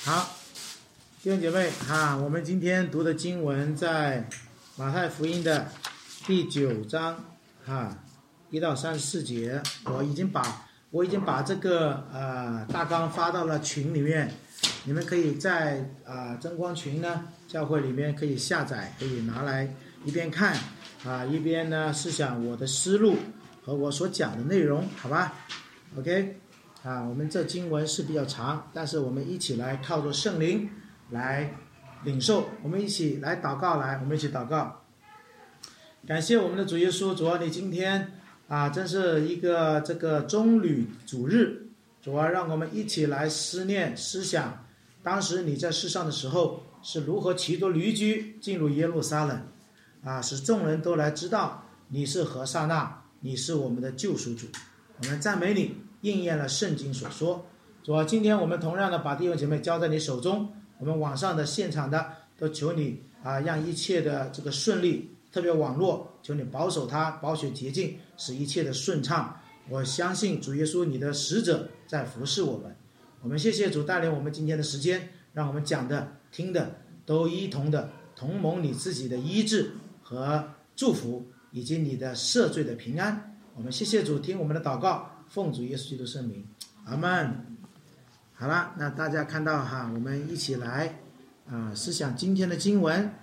好，弟兄姐妹我们今天读的经文在马太福音的第9章1到34节。我已经把这个大纲发到了群里面，你们可以在真光群呢教会里面可以下载，可以拿来一边看一边呢思想我的思路和我所讲的内容，好吧 ？OK。我们这经文是比较长，但是我们一起来靠着圣灵来领受，我们一起来祷告，我们一起祷告。感谢我们的主耶稣，主啊，你今天真是一个这个棕榈主日，主啊，让我们一起来思念思想，当时你在世上的时候是如何骑着驴驹进入耶路撒冷使众人都来知道你是何撒那，你是我们的救赎主，我们赞美你，应验了圣经所说。主啊，今天我们同样的把弟兄姐妹交在你手中，我们网上的现场的都求你让一切的这个顺利，特别网络求你保守它，保守洁净，使一切的顺畅。我相信主耶稣你的使者在服侍我们，我们谢谢主带领我们今天的时间，让我们讲的听的都一同的同蒙你自己的医治和祝福，以及你的赦罪的平安。我们谢谢主，听我们的祷告，奉主耶稣基督圣名，阿们。好了，那大家看到我们一起来思想今天的经文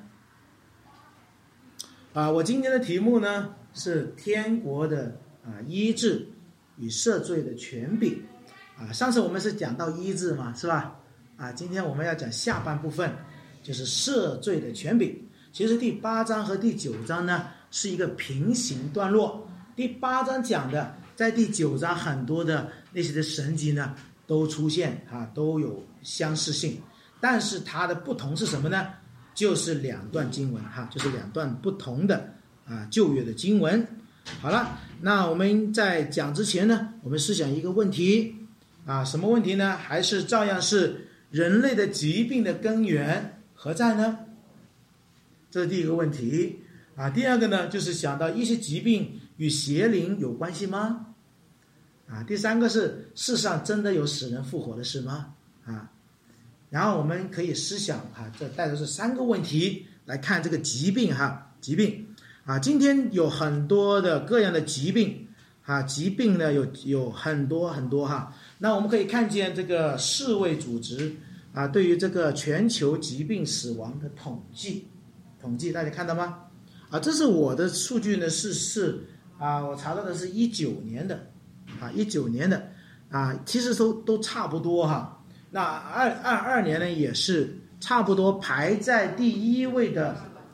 我今天的题目呢是天国的医治与赦罪的权柄上次我们是讲到医治嘛，是吧今天我们要讲下半部分，就是赦罪的权柄。其实第8章和第9章呢是一个平行段落，第8章讲的在第9章很多的那些的神迹呢都出现都有相似性，但是它的不同是什么呢？就是2段经文就是2段不同的旧约的经文。好了，那我们在讲之前呢，我们思想一个问题什么问题呢？还是照样是人类的疾病的根源何在呢？这是第一个问题第二个呢，就是想到一些疾病与邪灵有关系吗？第三个是世上真的有死人复活的事吗？然后我们可以思想这带着这3个问题来看这个疾病疾病今天有很多的各样的疾病疾病呢有很多很多那我们可以看见这个世卫组织对于这个全球疾病死亡的统计大家看到吗？这是我的数据呢是我查到的是19年的19年的其实都差不多那22年呢也是差不多排在第一位的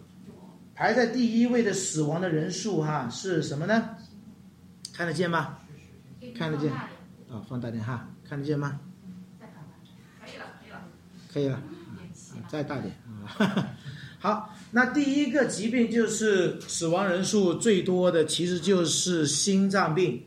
死亡的人数是什么呢？看得见吗？看得见放大点看得见吗？可以了再大点好，那第一个疾病就是死亡人数最多的，其实就是心脏病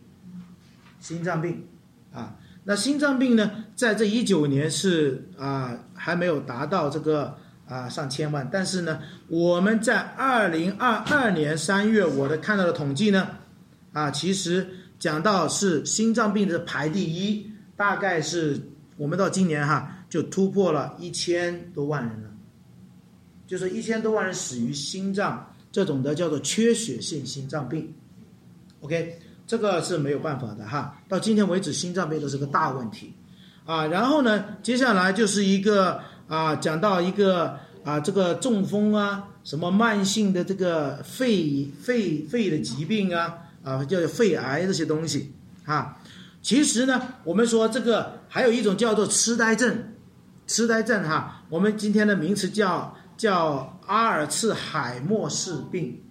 那心脏病呢，在这19年是还没有达到这个上千万，但是呢，我们在2022年3月我看到的统计呢其实讲到是心脏病的排第一，大概是我们到今年就突破了1000多万人了，就是1000多万人死于心脏这种的叫做缺血性心脏病。 OK， 这个是没有办法的到今天为止心脏病都是个大问题然后呢接下来就是一个讲到一个这个中风什么慢性的这个肺的疾病叫肺癌这些东西其实呢我们说这个还有一种叫做痴呆症我们今天的名词叫阿尔茨海默氏病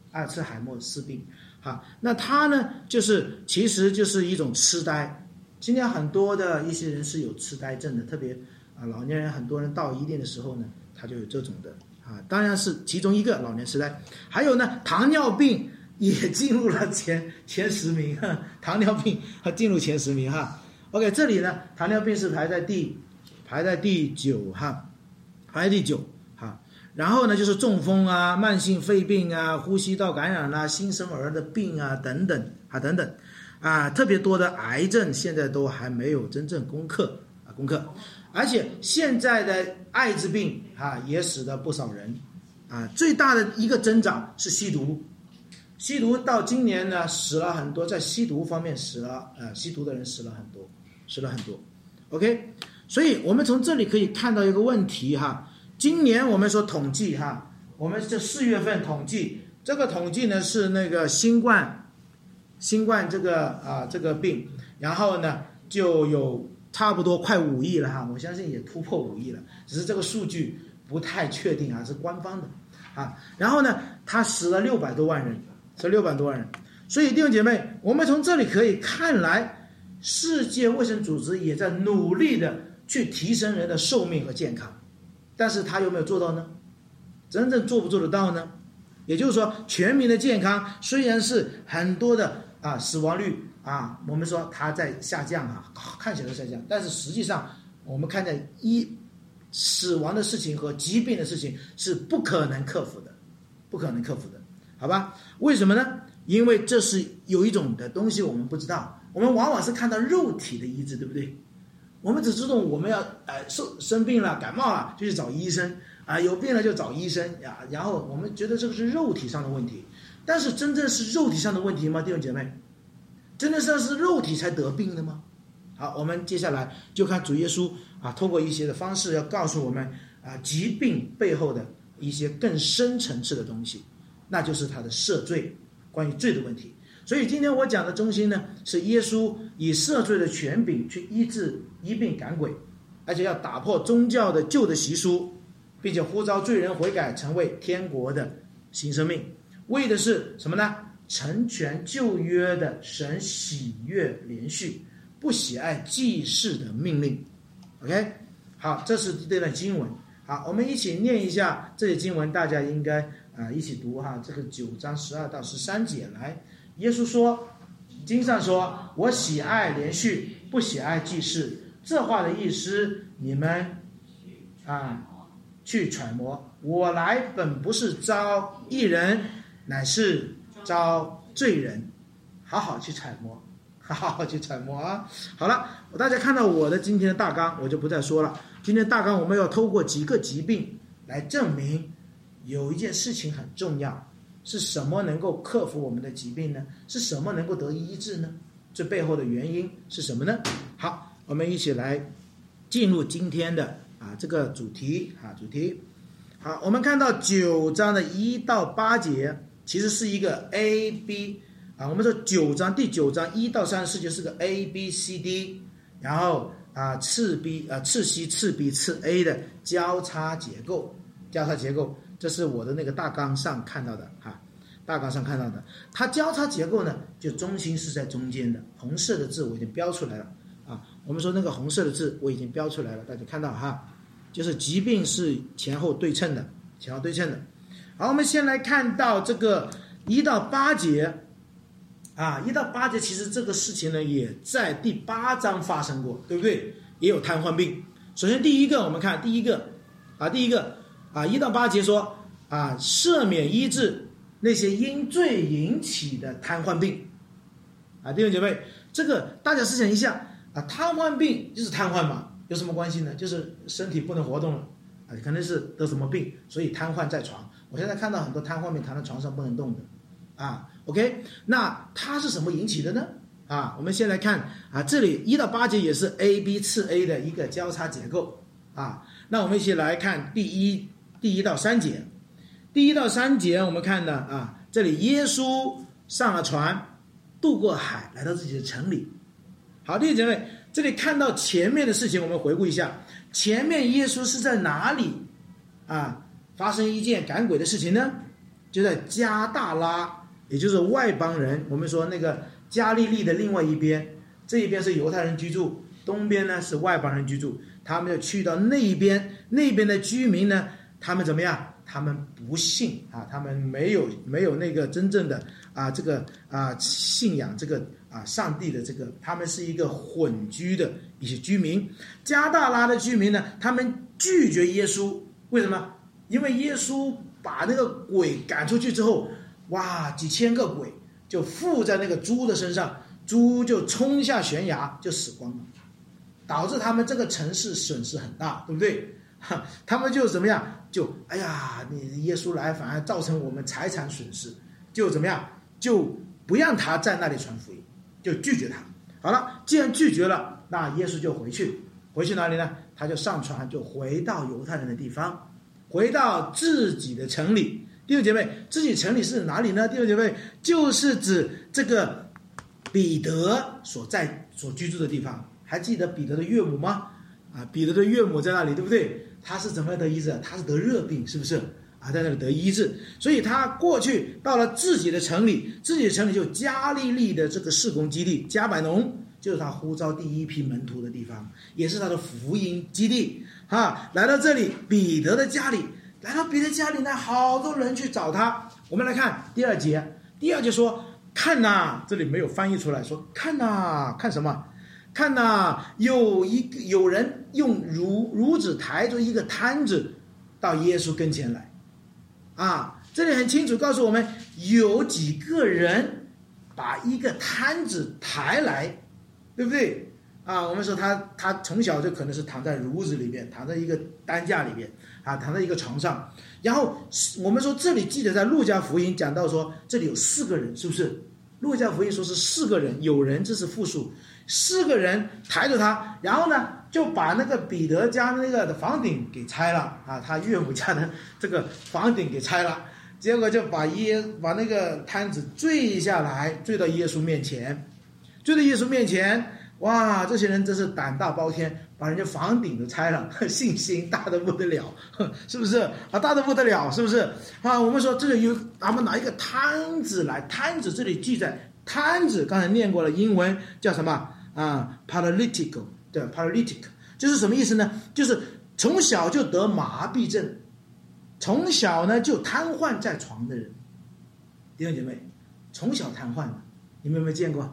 那它呢其实就是一种痴呆。今天很多的一些人是有痴呆症的，特别老年人，很多人到一定的时候呢他就有这种的当然是其中一个老年痴呆。还有呢糖尿病也进入了前10名糖尿病进入前10名OK， 这里呢糖尿病是排在第9排在第9然后呢就是中风慢性肺病呼吸道感染新生儿的病等等特别多的癌症现在都还没有真正攻克而且现在的艾滋病也死了不少人最大的一个增长是吸毒。吸毒到今年呢死了很多，在吸毒方面吸毒的人死了很多。OK， 所以我们从这里可以看到一个问题今年我们说统计我们这4月份统计，这个统计呢是那个新冠这个病，然后呢就有差不多快5亿了我相信也突破5亿了，只是这个数据不太确定是官方的然后呢他死了600多万人，所以弟兄姐妹，我们从这里可以看来，世界卫生组织也在努力的去提升人的寿命和健康，但是他有没有做到呢？真正做不做得到呢？也就是说，全民的健康虽然是很多的死亡率我们说它在下降看起来下降，但是实际上我们看见死亡的事情和疾病的事情是不可能克服的，好吧？为什么呢？因为这是有一种的东西我们不知道，我们往往是看到肉体的医治，对不对？我们只知道我们要生病了感冒了就去找医生有病了就找医生然后我们觉得这个是肉体上的问题，但是真正是肉体上的问题吗？弟兄姐妹，真的是肉体才得病的吗？好，我们接下来就看主耶稣通过一些的方式要告诉我们疾病背后的一些更深层次的东西，那就是他的赦罪，关于罪的问题。所以今天我讲的中心呢，是耶稣以赦罪的权柄去医治医病赶鬼，而且要打破宗教的旧的习俗，并且呼召罪人悔改，成为天国的新生命，为的是什么呢？成全旧约的神喜悦连续，不喜爱祭祀的命令。 OK， 好，这是这段经文。好，我们一起念一下这些经文，大家应该一起读这个9章12到13节来。耶稣说，经上说，我喜爱连续，不喜爱祭祀。这话的意思你们去揣摩。我来本不是招义人，乃是招罪人。好好去揣摩，好了，大家看到我的今天的大纲，我就不再说了。今天大纲我们要透过几个疾病来证明有一件事情很重要，是什么能够克服我们的疾病呢？是什么能够得医治呢？这背后的原因是什么呢？好，我们一起来进入今天的这个主题。好，我们看到9章的1到8节，其实是一个 A、B 我们说第9章1到34节是个 A、B、C、D， 然后次 B 次 C 次 B 次 A 的交叉结构，这是我的那个大纲上看到的它交叉结构呢，就中心是在中间的，红色的字我已经标出来了我们说那个红色的字我已经标出来了，大家看到就是疾病是前后对称的。好，我们先来看到这个1到8节1到8节，其实这个事情呢也在第8章发生过，对不对？也有瘫痪病。首先第一个，我们看第一个1到8节说赦免医治那些因罪引起的瘫痪病弟兄姐妹，这个大家思想一下瘫痪病就是瘫痪嘛，有什么关系呢？就是身体不能活动了可能是得什么病，所以瘫痪在床。我现在看到很多瘫痪病躺在床上不能动的OK， 那它是什么引起的呢？我们先来看这里1到8节也是 A、B 次 A 的一个交叉结构那我们一起来看第一到3节。第1到3节我们看的这里耶稣上了船，渡过海，来到自己的城里。好，弟兄姐妹，这里看到前面的事情，我们回顾一下，前面耶稣是在哪里发生一件赶鬼的事情呢？就在加大拉，也就是外邦人，我们说那个加利利的另外一边，这一边是犹太人居住，东边呢是外邦人居住，他们就去到那一边，那边的居民呢，他们怎么样？他们不信他们没有那个真正的这个信仰这个上帝的这个，他们是一个混居的一些居民。加大拉的居民呢，他们拒绝耶稣，为什么？因为耶稣把那个鬼赶出去之后，哇，几千个鬼就附在那个猪的身上，猪就冲下悬崖就死光了导致他们这个城市损失很大，对不对？他们就怎么样？就哎呀，你耶稣来反而造成我们财产损失，就怎么样？就不让他在那里传福音，就拒绝他。好了，既然拒绝了，那耶稣就回去哪里呢？他就上船，就回到犹太人的地方，回到自己的城里。弟兄姐妹，自己城里是哪里呢？弟兄姐妹，就是指这个彼得所居住的地方。还记得彼得的岳母吗？彼得的岳母在那里，对不对？他是怎么样得医治？他是得热病，是不是？在那里得医治，所以他过去到了自己的城里，就加利利的这个事工基地，加百农就是他呼召第一批门徒的地方，也是他的福音基地。来到这里，彼得的家里，呢，好多人去找他。我们来看第二节说，看呐，这里没有翻译出来，说看呐，看什么？看呐，有人用褥子抬着一个摊子到耶稣跟前来。这里很清楚告诉我们，有几个人把一个摊子抬来，对不对？我们说他从小就可能是躺在褥子里面，躺在一个担架里面，躺在一个床上。然后我们说这里记得在路加福音讲到说这里有4个人，是不是？路加福音说是4个人，有人这是复数，4个人抬着他，然后呢就把那个彼得家那个的房顶给拆了他岳母家的这个房顶给拆了，结果就把那个摊子坠下来，坠到耶稣面前，哇，这些人真是胆大包天，把人家房顶都拆了，信心大得不得了，是不是大得不得了，是不是我们说这里有他们拿一个摊子来，摊子这里记载，摊子刚才念过了，英文叫什么paralytical， 对 paralytic 就是什么意思呢？就是从小就得麻痹症，从小呢就瘫痪在床的人。弟兄姐妹，从小瘫痪的，你们有没有见过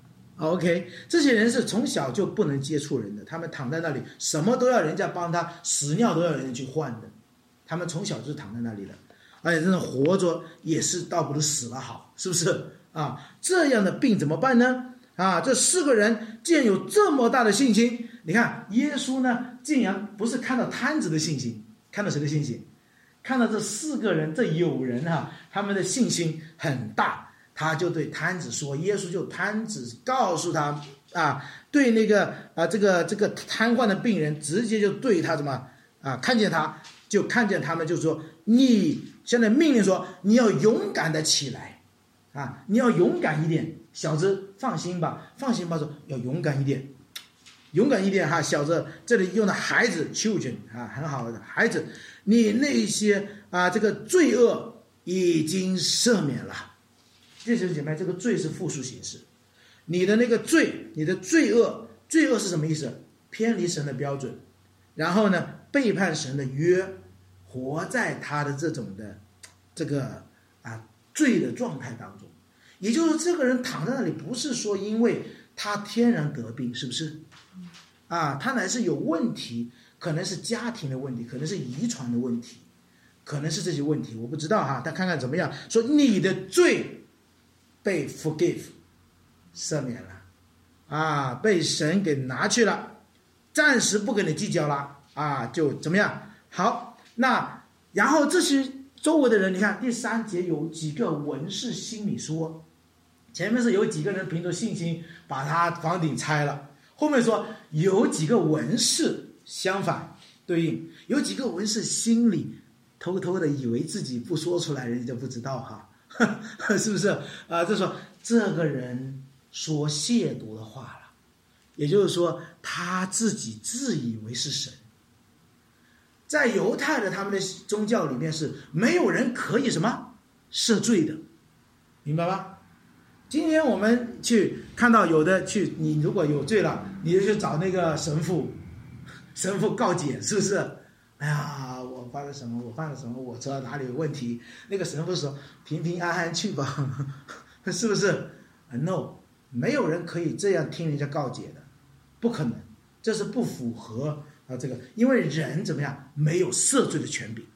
？OK， 这些人是从小就不能接触人的，他们躺在那里，什么都要人家帮他，屎尿都要人家去换的，他们从小就是躺在那里的，而且真的活着也是倒不如死了好，是不是这样的病怎么办呢？这4个人既然有这么大的信心，你看耶稣呢，竟然不是看到摊子的信心，看到谁的信心？看到这4个人，这友人他们的信心很大。他就对摊子说，耶稣就摊子告诉他对那个这个瘫痪的病人，直接就对他怎么看见他们就说，你现在命令说你要勇敢的起来你要勇敢一点，小子放心吧，说要勇敢一点小子，这里用的孩子 children 很好的孩子，你那些这个罪恶已经赦免了。弟兄姐妹，这个罪是复数形式，你的那个罪，你的罪恶是什么意思？偏离神的标准，然后呢背叛神的约，活在他的这种的这个罪的状态当中。也就是说，这个人躺在那里，不是说因为他天然得病，是不是他乃是有问题，可能是家庭的问题，可能是遗传的问题，可能是这些问题，我不知道但看看怎么样。说你的罪被 forgive 赦免了被神给拿去了，暂时不跟你计较了就怎么样？好，那然后这些周围的人，你看第3节有几个文士心里说，前面是有几个人凭着信心把他房顶拆了，后面说有几个文士相反对应，有几个文士心里偷偷的以为自己不说出来人家不知道是不是就说这个人说亵渎的话了，也就是说他自己自以为是神。在犹太的他们的宗教里面是没有人可以什么赦罪的，明白吧？今天我们去看到有的你如果有罪了，你就去找那个神父告解，是不是？哎呀，我犯了什么，我知道哪里有问题。那个神父说平平安安去吧是不是？No， 没有人可以这样听人家告解的，不可能，这是不符合这个，因为人怎么样，没有赦罪的权柄，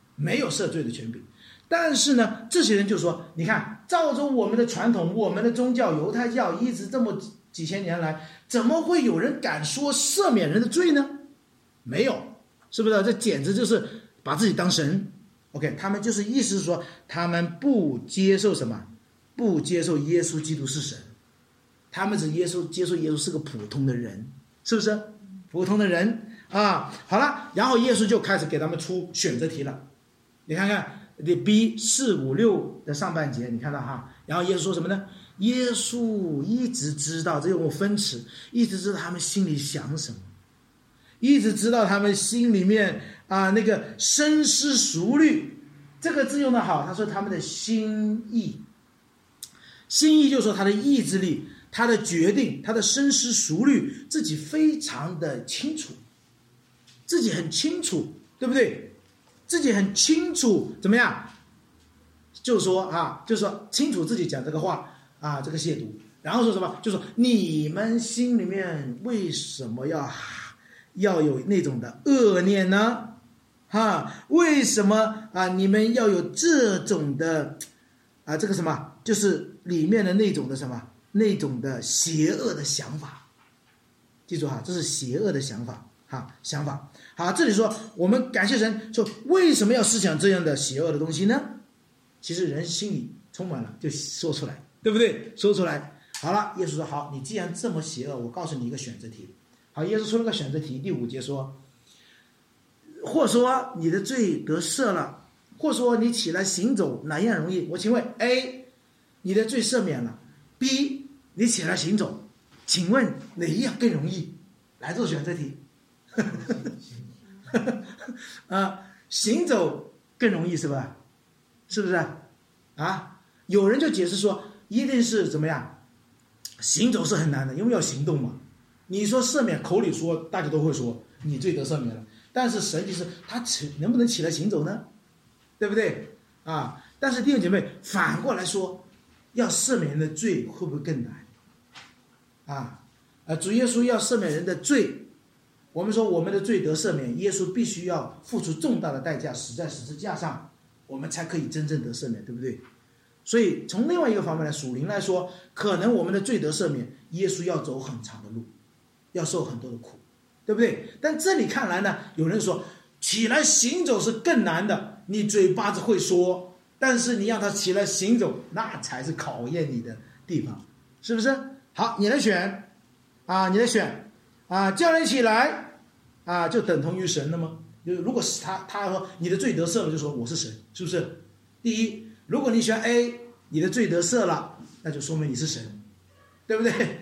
但是呢，这些人就说，你看照着我们的传统，我们的宗教犹太教一直这么几千年来，怎么会有人敢说赦免人的罪呢？没有，是不是？这简直就是把自己当神。OK， 他们就是意思是说，他们不接受什么？不接受耶稣基督是神，他们只接受耶稣是个普通的人，是不是？普通的人啊，好了，然后耶稣就开始给他们出选择题了。你看看这 B456的上半节，你看到哈？然后耶稣说什么呢？耶稣一直知道，这有分词，一直知道他们心里想什么，一直知道他们心里面那个深思熟虑，这个字用的好，他说他们的心意，心意就是说他的意志力，他的决定，他的深思熟虑，自己非常的清楚，自己很清楚，对不对？自己很清楚怎么样？就是说清楚自己讲这个话这个亵渎，然后说什么？就说你们心里面为什么要有那种的恶念呢？为什么你们要有这种的这个什么？就是里面的那种的什么？那种的邪恶的想法。记住这是邪恶的想法想法。好，这里说我们感谢神，说为什么要思想这样的邪恶的东西呢？其实人心里充满了，就说出来，对不对？说出来。好了，耶稣说好，你既然这么邪恶，我告诉你一个选择题。好，耶稣出了个选择题，第5节说，或说你的罪得赦了，或说你起来行走，哪样容易？我请问 A， 你的罪赦免了， B， 你起来行走，请问哪一样更容易？来做选择题。行走更容易是吧？是不是有人就解释说一定是怎么样，行走是很难的，因为要行动嘛。你说赦免，口里说大家都会说你罪得赦免了，但是神就是他能不能起来行走呢？对不对但是弟兄姐妹反过来说，要赦免人的罪会不会更难主耶稣要赦免人的罪，我们说我们的罪得赦免，耶稣必须要付出重大的代价，死在十字架上，我们才可以真正得赦免，对不对？所以从另外一个方面来，属灵来说，可能我们的罪得赦免，耶稣要走很长的路，要受很多的苦，对不对？但这里看来呢，有人说起来行走是更难的，你嘴巴子会说，但是你让他起来行走，那才是考验你的地方，是不是？好，你来选你来选叫人起来就等同于神了吗？如果是他说你的罪得赦了，就说我是神，是不是？第一，如果你选 A， 你的罪得赦了，那就说明你是神，对不对？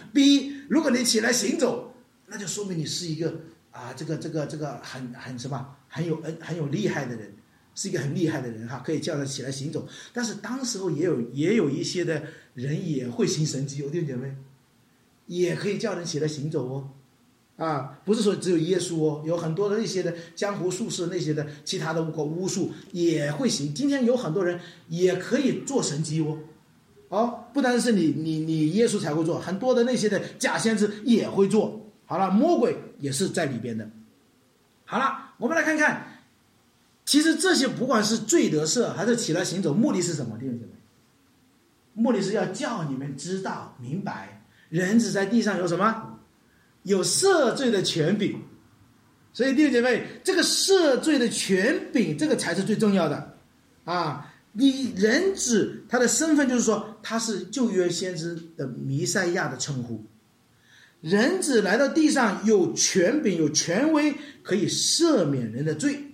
B， 如果你起来行走，那就说明你是一个这个很什么很有厉害的人，是一个很厉害的人可以叫他起来行走。但是当时候也有一些的人也会行神迹，弟兄姐妹，也可以叫人起来行走不是说只有耶稣有很多的那些的江湖术士，那些的其他的巫术也会行。今天有很多人也可以做神迹不单是你耶稣才会做，很多的那些的假先知也会做。好了，魔鬼也是在里边的。好了，我们来看看，其实这些不管是罪得赦还是起来行走，目的是什么？弟兄姐妹，目的是要叫你们知道明白，人子在地上有什么？有赦罪的权柄。所以弟兄姐妹，这个赦罪的权柄，这个才是最重要的你人子他的身份就是说他是旧约先知的弥赛亚的称呼，人子来到地上有权柄有权威，可以赦免人的罪。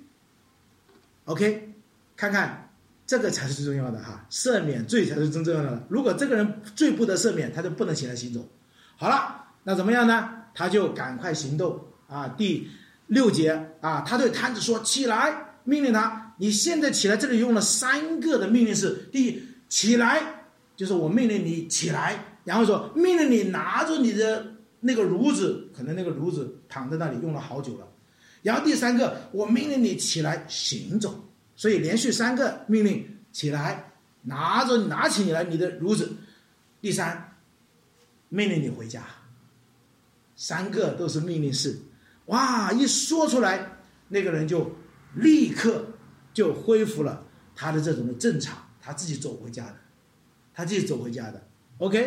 OK， 看看这个才是最重要的赦免罪才是真正的。如果这个人罪不得赦免，他就不能起来行走。好了，那怎么样呢？他就赶快行动第6节他对摊子说起来，命令他，你现在起来。这里用了3个的命令式，第一，起来就是我命令你起来，然后说命令你拿着你的那个褥子，可能那个褥子躺在那里用了好久了，然后第3个，我命令你起来行走。所以连续3个命令，起来，拿起你的褥子。第3，命令你回家。3个都是命令式，一说出来，那个人就立刻就恢复了他的这种的正常，他自己走回家的，OK。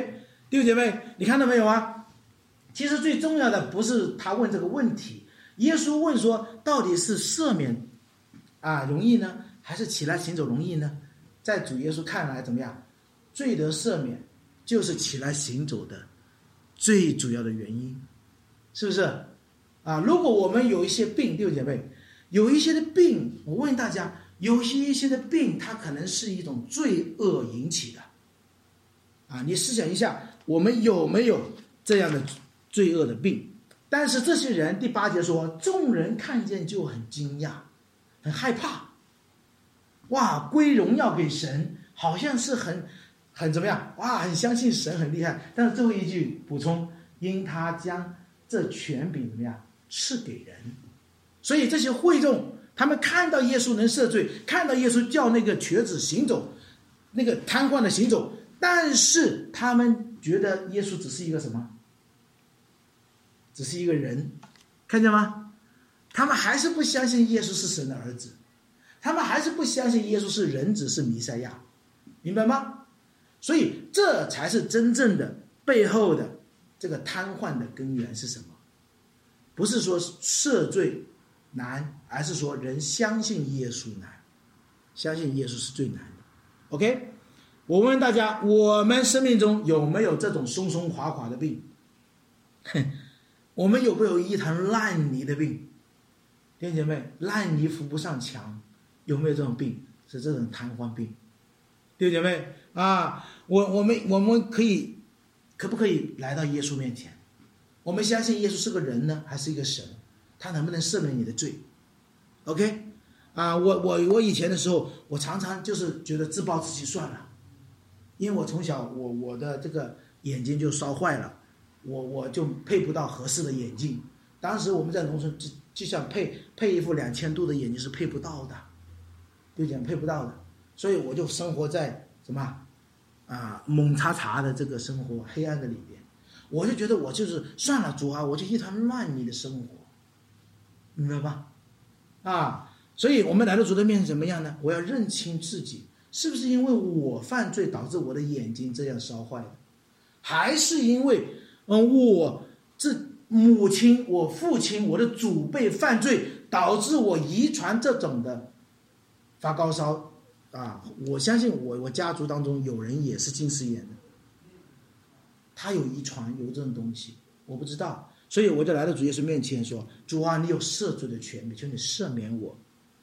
弟兄姐妹，你看到没有啊？其实最重要的不是他问这个问题，耶稣问说，到底是赦免容易呢，还是起来行走容易呢？在主耶稣看来怎么样？罪得赦免就是起来行走的最主要的原因，是不是如果我们有一些病，弟兄姐妹，有一些的病，我问大家，有一些的病它可能是一种罪恶引起的你试想一下，我们有没有这样的罪恶的病？但是这些人，第8节说，众人看见就很惊讶，很害怕，归荣耀给神，好像是很怎么样，很相信神很厉害。但是最后一句补充，因他将这权柄怎么样赐给人。所以这些会众，他们看到耶稣能赦罪，看到耶稣叫那个瘸子行走，那个瘫痪的行走，但是他们觉得耶稣只是一个什么？只是一个人，看见吗？他们还是不相信耶稣是神的儿子，他们还是不相信耶稣是人子，是弥赛亚，明白吗？所以这才是真正的背后的这个瘫痪的根源是什么？不是说赦罪难，而是说人相信耶稣难，相信耶稣是最难的。 OK， 我问大家，我们生命中有没有这种松松垮垮的病？我们有没有一滩烂泥的病？弟兄姐妹，烂泥扶不上墙，有没有这种病？是这种瘫痪病。弟兄姐妹我们可不可以来到耶稣面前？我们相信耶稣是个人呢，还是一个神？他能不能赦免你的罪 ？OK， 我以前的时候，我常常就是觉得自暴自弃算了，因为我从小我的这个眼睛就烧坏了，我就配不到合适的眼镜。当时我们在农村就想配一副2000度的眼镜是配不到的，就讲配不到的，所以我就生活在什么蒙查查的这个生活黑暗的里边。我就觉得我就是算了，主啊，我就一团乱泥的生活，明白吧？所以我们来到主的面前怎么样呢？我要认清自己，是不是因为我犯罪导致我的眼睛这样烧坏的，还是因为我母亲、我父亲、我的祖辈犯罪导致我遗传这种的发高烧我相信我家族当中有人也是近视眼的，他有遗传，有这种东西，我不知道，所以我就来到主耶稣面前说，主啊，你有赦罪的权柄，求你赦免我。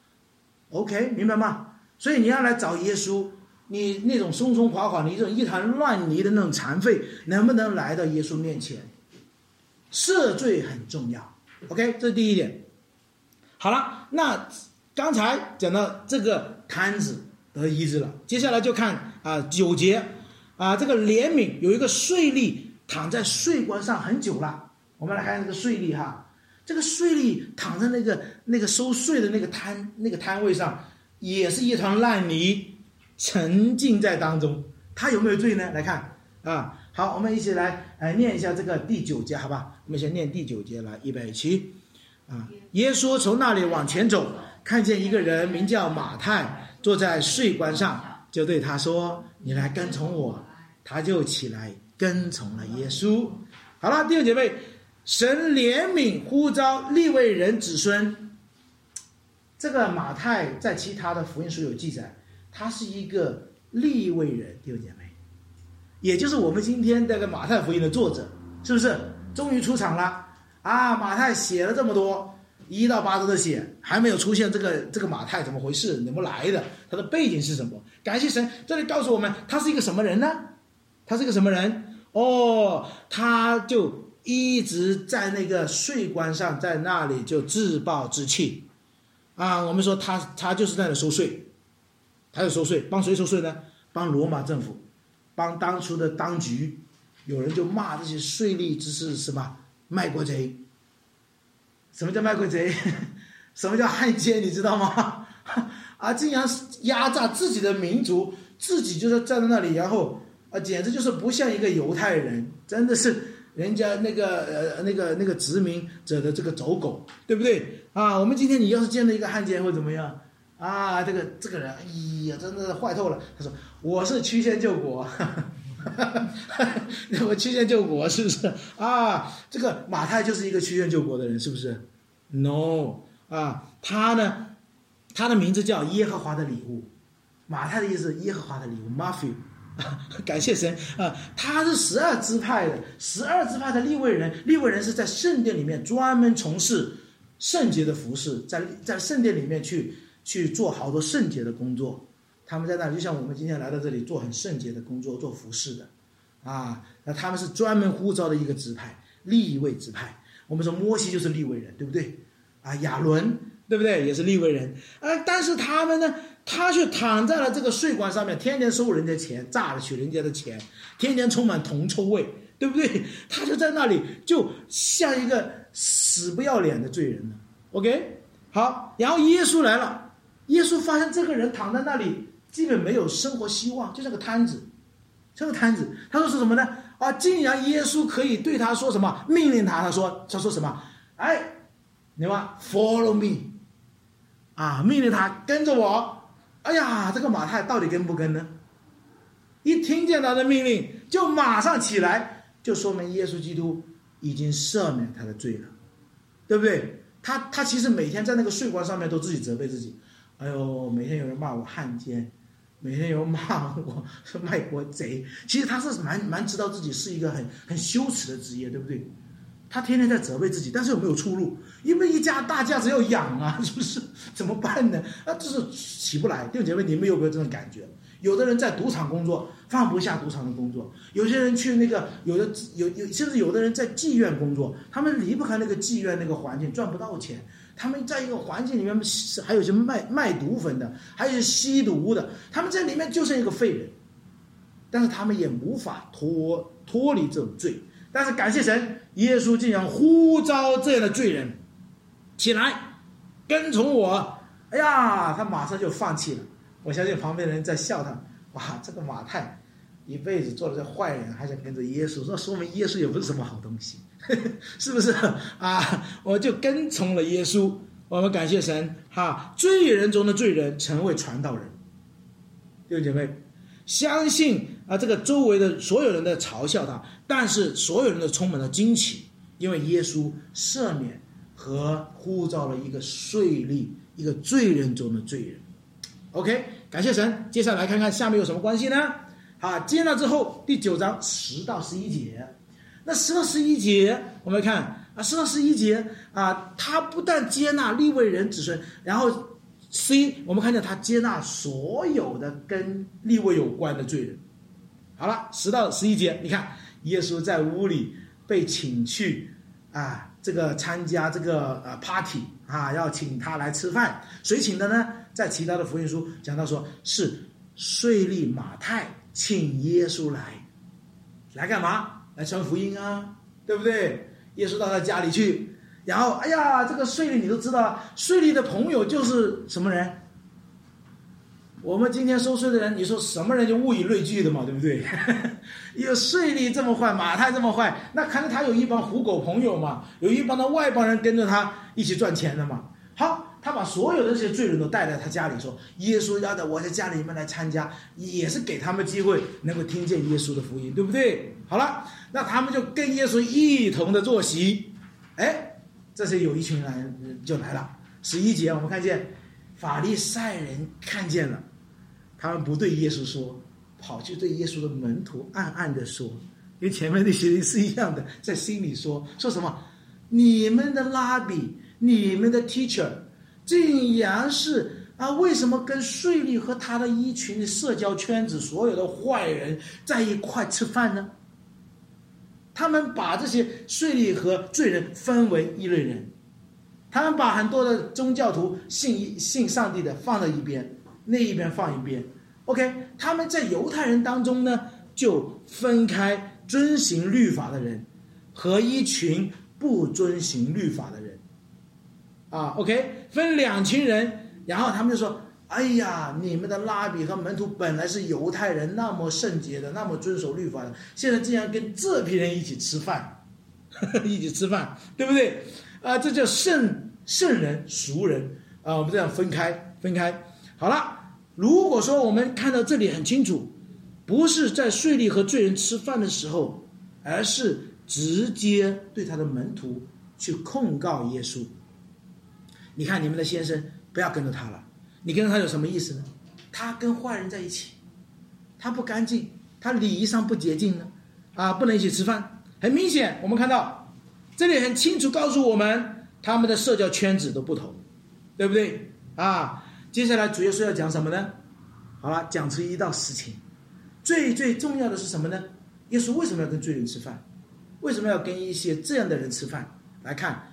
OK， 明白吗？所以你要来找耶稣，你那种松松垮垮，你这种一团乱泥的那种残废，能不能来到耶稣面前？赦罪很重要。 OK， 这是第一点。好了，那刚才讲到这个瘫子得医治了，接下来就看9节这个怜悯，有一个税吏躺在税关上很久了。我们来看这个税吏这个税吏躺在那个收税的那个摊位上，也是一团烂泥，沉浸在当中。他有没有罪呢？来看好，我们一起来念一下这个第9节，好吧？我们先念第9节来，预备起耶稣从那里往前走，看见一个人名叫马太坐在税关上，就对他说，你来跟从我。他就起来跟从了耶稣。好了，弟兄姐妹，神怜悯呼召利未人子孙。这个马太在其他的福音书有记载，他是一个利未人，弟兄姐妹，也就是我们今天这个马太福音的作者，是不是终于出场了马太写了这么多1到8章的写，还没有出现这个马太怎么回事，怎么来的，他的背景是什么？感谢神，这里告诉我们他是一个什么人呢？他是个什么人？他就一直在那个税关上，在那里就自暴自弃我们说他就是在那收税，他就收税，帮谁收税呢？帮罗马政府，帮当初的当局。有人就骂这些税吏只是什么卖国贼。什么叫卖国贼？什么叫汉奸？你知道吗？竟然压榨自己的民族，自己就是站在那里，然后简直就是不像一个犹太人，真的是人家那个殖民者的这个走狗，对不对我们今天你要是见到一个汉奸会怎么样这个人，哎呀，真的坏透了。他说我是曲线救国我曲线救国是不是啊？这个马太就是一个曲线救国的人，是不是 ？No 啊，他呢，他的名字叫耶和华的礼物。马太的意思耶和华的礼物 Matthew 感谢神啊，他是12支派的，12支派的利未人，利未人是在圣殿里面专门从事圣洁的服事，在圣殿里面去做好多圣洁的工作。他们在那里就像我们今天来到这里做很圣洁的工作，做服事的啊。那他们是专门呼召的一个支派，利未支派。我们说摩西就是利未人，对不对啊？亚伦对不对，也是利未人啊。但是他们呢，他却躺在了这个税关上面，天天收人家钱，榨了取人家的钱，天天充满铜臭味，对不对？他就在那里就像一个死不要脸的罪人了。 OK 好，然后耶稣来了，耶稣发现这个人躺在那里基本没有生活希望，就像个摊子，他说是什么呢？啊，竟然耶稣可以对他说什么？命令他，他说什么？哎，你们 follow me 啊，命令他跟着我。哎呀，这个马太到底跟不跟呢？一听见他的命令就马上起来，就说明耶稣基督已经赦免他的罪了，对不对？他其实每天在那个税关上面都自己责备自己，哎呦，每天有人骂我汉奸，每天有人骂我是卖国贼。其实他是蛮知道自己是一个很羞耻的职业，对不对？他天天在责备自己，但是有没有出路？因为一家大家子要养啊，是不是？怎么办呢？啊，就是起不来。弟兄姐妹，你们有没有这种感觉？有的人在赌场工作，放不下赌场的工作；有些人去那个，甚至有的人在妓院工作，他们离不开那个妓院那个环境，赚不到钱。他们在一个环境里面，还有些卖毒粉的，还有些吸毒的，他们在里面就是一个废人。但是他们也无法脱离这种罪。但是感谢神，耶稣竟然呼召这样的罪人起来跟从我。哎呀，他马上就放弃了。我相信旁边的人在笑他，哇，这个马太一辈子做了这坏人，还想跟着耶稣，说明耶稣也不是什么好东西，是不是啊？我就跟从了耶稣。我们感谢神哈，罪人中的罪人成为传道人。弟兄姐妹，相信啊，这个周围的所有人在嘲笑他，但是所有人都充满了惊奇，因为耶稣赦免和呼召了一个税吏，一个罪人中的罪人。OK， 感谢神。接下来看看下面有什么关系呢？好，接纳之后，第9章10到11节。那10到11节，我们看啊，10到11节啊，他不但接纳利未人子孙，然后 C， 我们看见他接纳所有的跟利未有关的罪人。好了，10到11节，你看耶稣在屋里被请去啊，这个参加这个party 啊，要请他来吃饭。谁请的呢？在其他的福音书讲到说是税吏马太请耶稣来干嘛？来传福音啊，对不对？耶稣到他家里去，然后哎呀，这个税吏你都知道，税吏的朋友就是什么人？我们今天收税的人，你说什么人就物以类聚的嘛，对不对？有税吏这么坏，马太这么坏，那看来他有一帮虎狗朋友嘛，有一帮的外邦人跟着他一起赚钱的嘛。好，他把所有的这些罪人都带来他家里，说耶稣要在我在家里面来参加，也是给他们机会能够听见耶稣的福音，对不对？好了，那他们就跟耶稣一同的坐席。哎，这时有一群人就来了。11节我们看见法利赛人看见了，他们不对耶稣说，跑去对耶稣的门徒暗暗的说，跟前面那些人是一样的，在心里说什么？你们的拉比，你们的 teacher 竟然是啊，为什么跟税吏和他的一群的社交圈子所有的坏人在一块吃饭呢？他们把这些税吏和罪人分为一类人，他们把很多的宗教徒信上帝的放在一边，那一边放一边。OK， 他们在犹太人当中呢，就分开遵行律法的人和一群不遵行律法的人。啊 ，OK， 分2群人，然后他们就说：“哎呀，你们的拉比和门徒本来是犹太人，那么圣洁的，那么遵守律法的，现在竟然跟这批人一起吃饭，一起吃饭，对不对？啊，这叫圣人、俗人啊，我们这样分开。好了，如果说我们看到这里很清楚， 不是在税吏和罪人吃饭的时候，而是直接对他的门徒去控告耶稣。你看你们的先生不要跟着他了，你跟着他有什么意思呢？他跟坏人在一起，他不干净，他礼仪上不洁净呢，不能一起吃饭。很明显我们看到这里很清楚告诉我们，他们的社交圈子都不同，对不对接下来主耶稣要讲什么呢？好了，讲出一道事情，最重要的是什么呢？耶稣为什么要跟罪人吃饭？为什么要跟一些这样的人吃饭？来看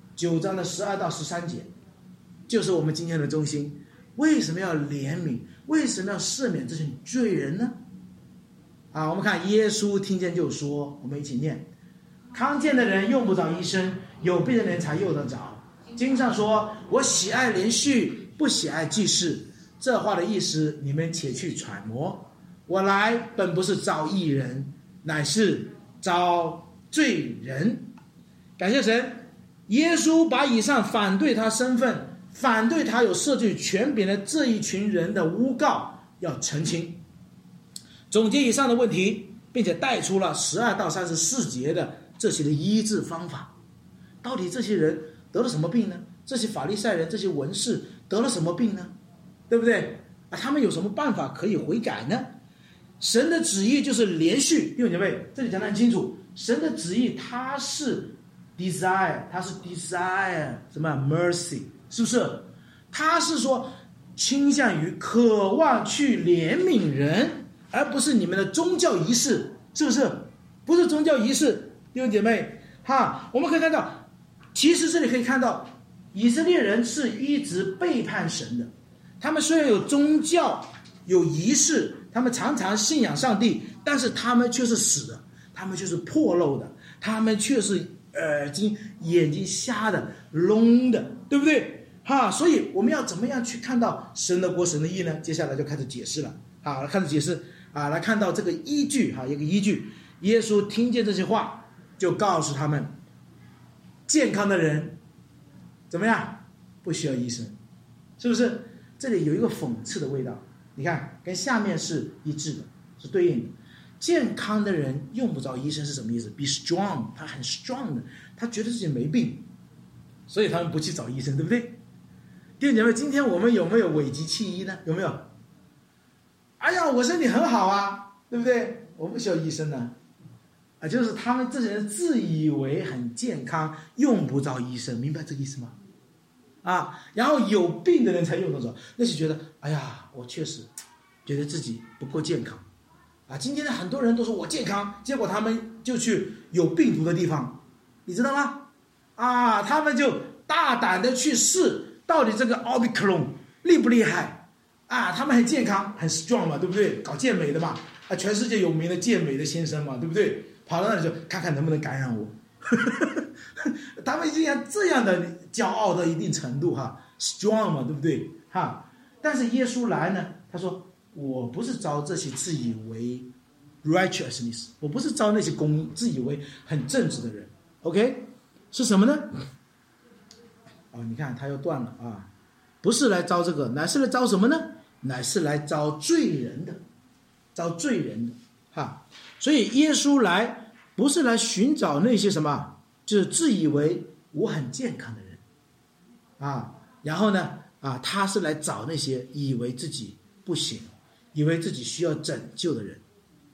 9章的12到13节，就是我们今天的中心。为什么要怜悯？为什么要赦免这些罪人呢？我们看耶稣听见就说，我们一起念：康健的人用不着医生，有病的人才用得着。经上说，我喜爱连续，不喜爱记事。这话的意思你们且去揣摩。我来本不是招义人，乃是招罪人。感谢神，耶稣把以上反对他身份，反对他有赦罪权柄的这一群人的诬告要澄清，总结以上的问题，并且带出了12到34节的这些的医治方法。到底这些人得了什么病呢？这些法利赛人，这些文士得了什么病呢？对不对他们有什么办法可以悔改呢？神的旨意就是连续，弟兄姐妹，这里讲得很清楚，神的旨意它是 desire， 它是 desire 什么 mercy， 是不是？它是说倾向于渴望去怜悯人，而不是你们的宗教仪式，是不是？不是宗教仪式，弟兄姐妹我们可以看到，其实这里可以看到以色列人是一直背叛神的。他们虽然有宗教有仪式，他们常常信仰上帝，但是他们却是死的，他们却是破漏的，他们却是耳睛眼睛瞎的聋的，对不对所以我们要怎么样去看到神的国神的义呢？接下来就开始解释了开始解释来看到这个依据一个依据。耶稣听见这些话，就告诉他们，健康的人怎么样？不需要医生，是不是？这里有一个讽刺的味道，你看跟下面是一致的，是对应的。健康的人用不着医生是什么意思？ Be strong， 他很 strong 的，他觉得自己没病，所以他们不去找医生，对不对？弟兄姐妹，今天我们有没有讳疾忌医呢？有没有？哎呀，我身体很好对不对？我不需要医生呢就是他们这些人自以为很健康，用不着医生，明白这个意思吗？然后有病的人才用得着，那是觉得哎呀，我确实觉得自己不够健康今天的很多人都说我健康，结果他们就去有病毒的地方，你知道吗？他们就大胆的去试，到底这个奥密克戎厉不厉害他们很健康，很 strong 嘛，对不对？搞健美的嘛全世界有名的健美的先生嘛，对不对？跑到那里就看看能不能感染我他们已经这样的骄傲到一定程度strong 嘛，对不对但是耶稣来呢，他说我不是招这些自以为 righteousness， 我不是招那些自以为很正直的人 OK， 是什么呢？你看他又断了不是来招这个，乃是来招什么呢？乃是来招罪人的，招罪人的所以耶稣来不是来寻找那些什么，就是自以为我很健康的人然后呢他是来找那些以为自己不行，以为自己需要拯救的人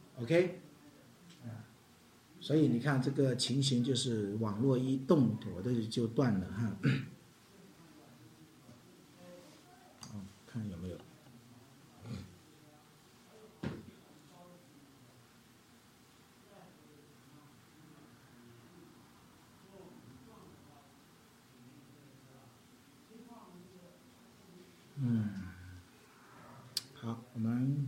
OK 所以你看这个情形就是网络一动我的就断了看有没有好，我们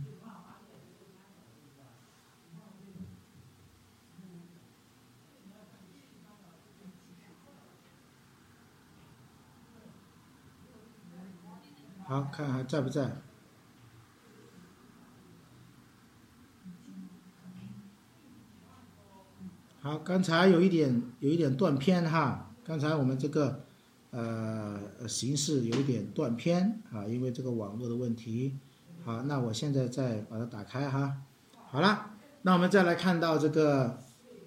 好看还在不在？好，刚才有一点断片刚才我们这个形式有一点断片因为这个网络的问题。好，那我现在再把它打开好了，那我们再来看到这个，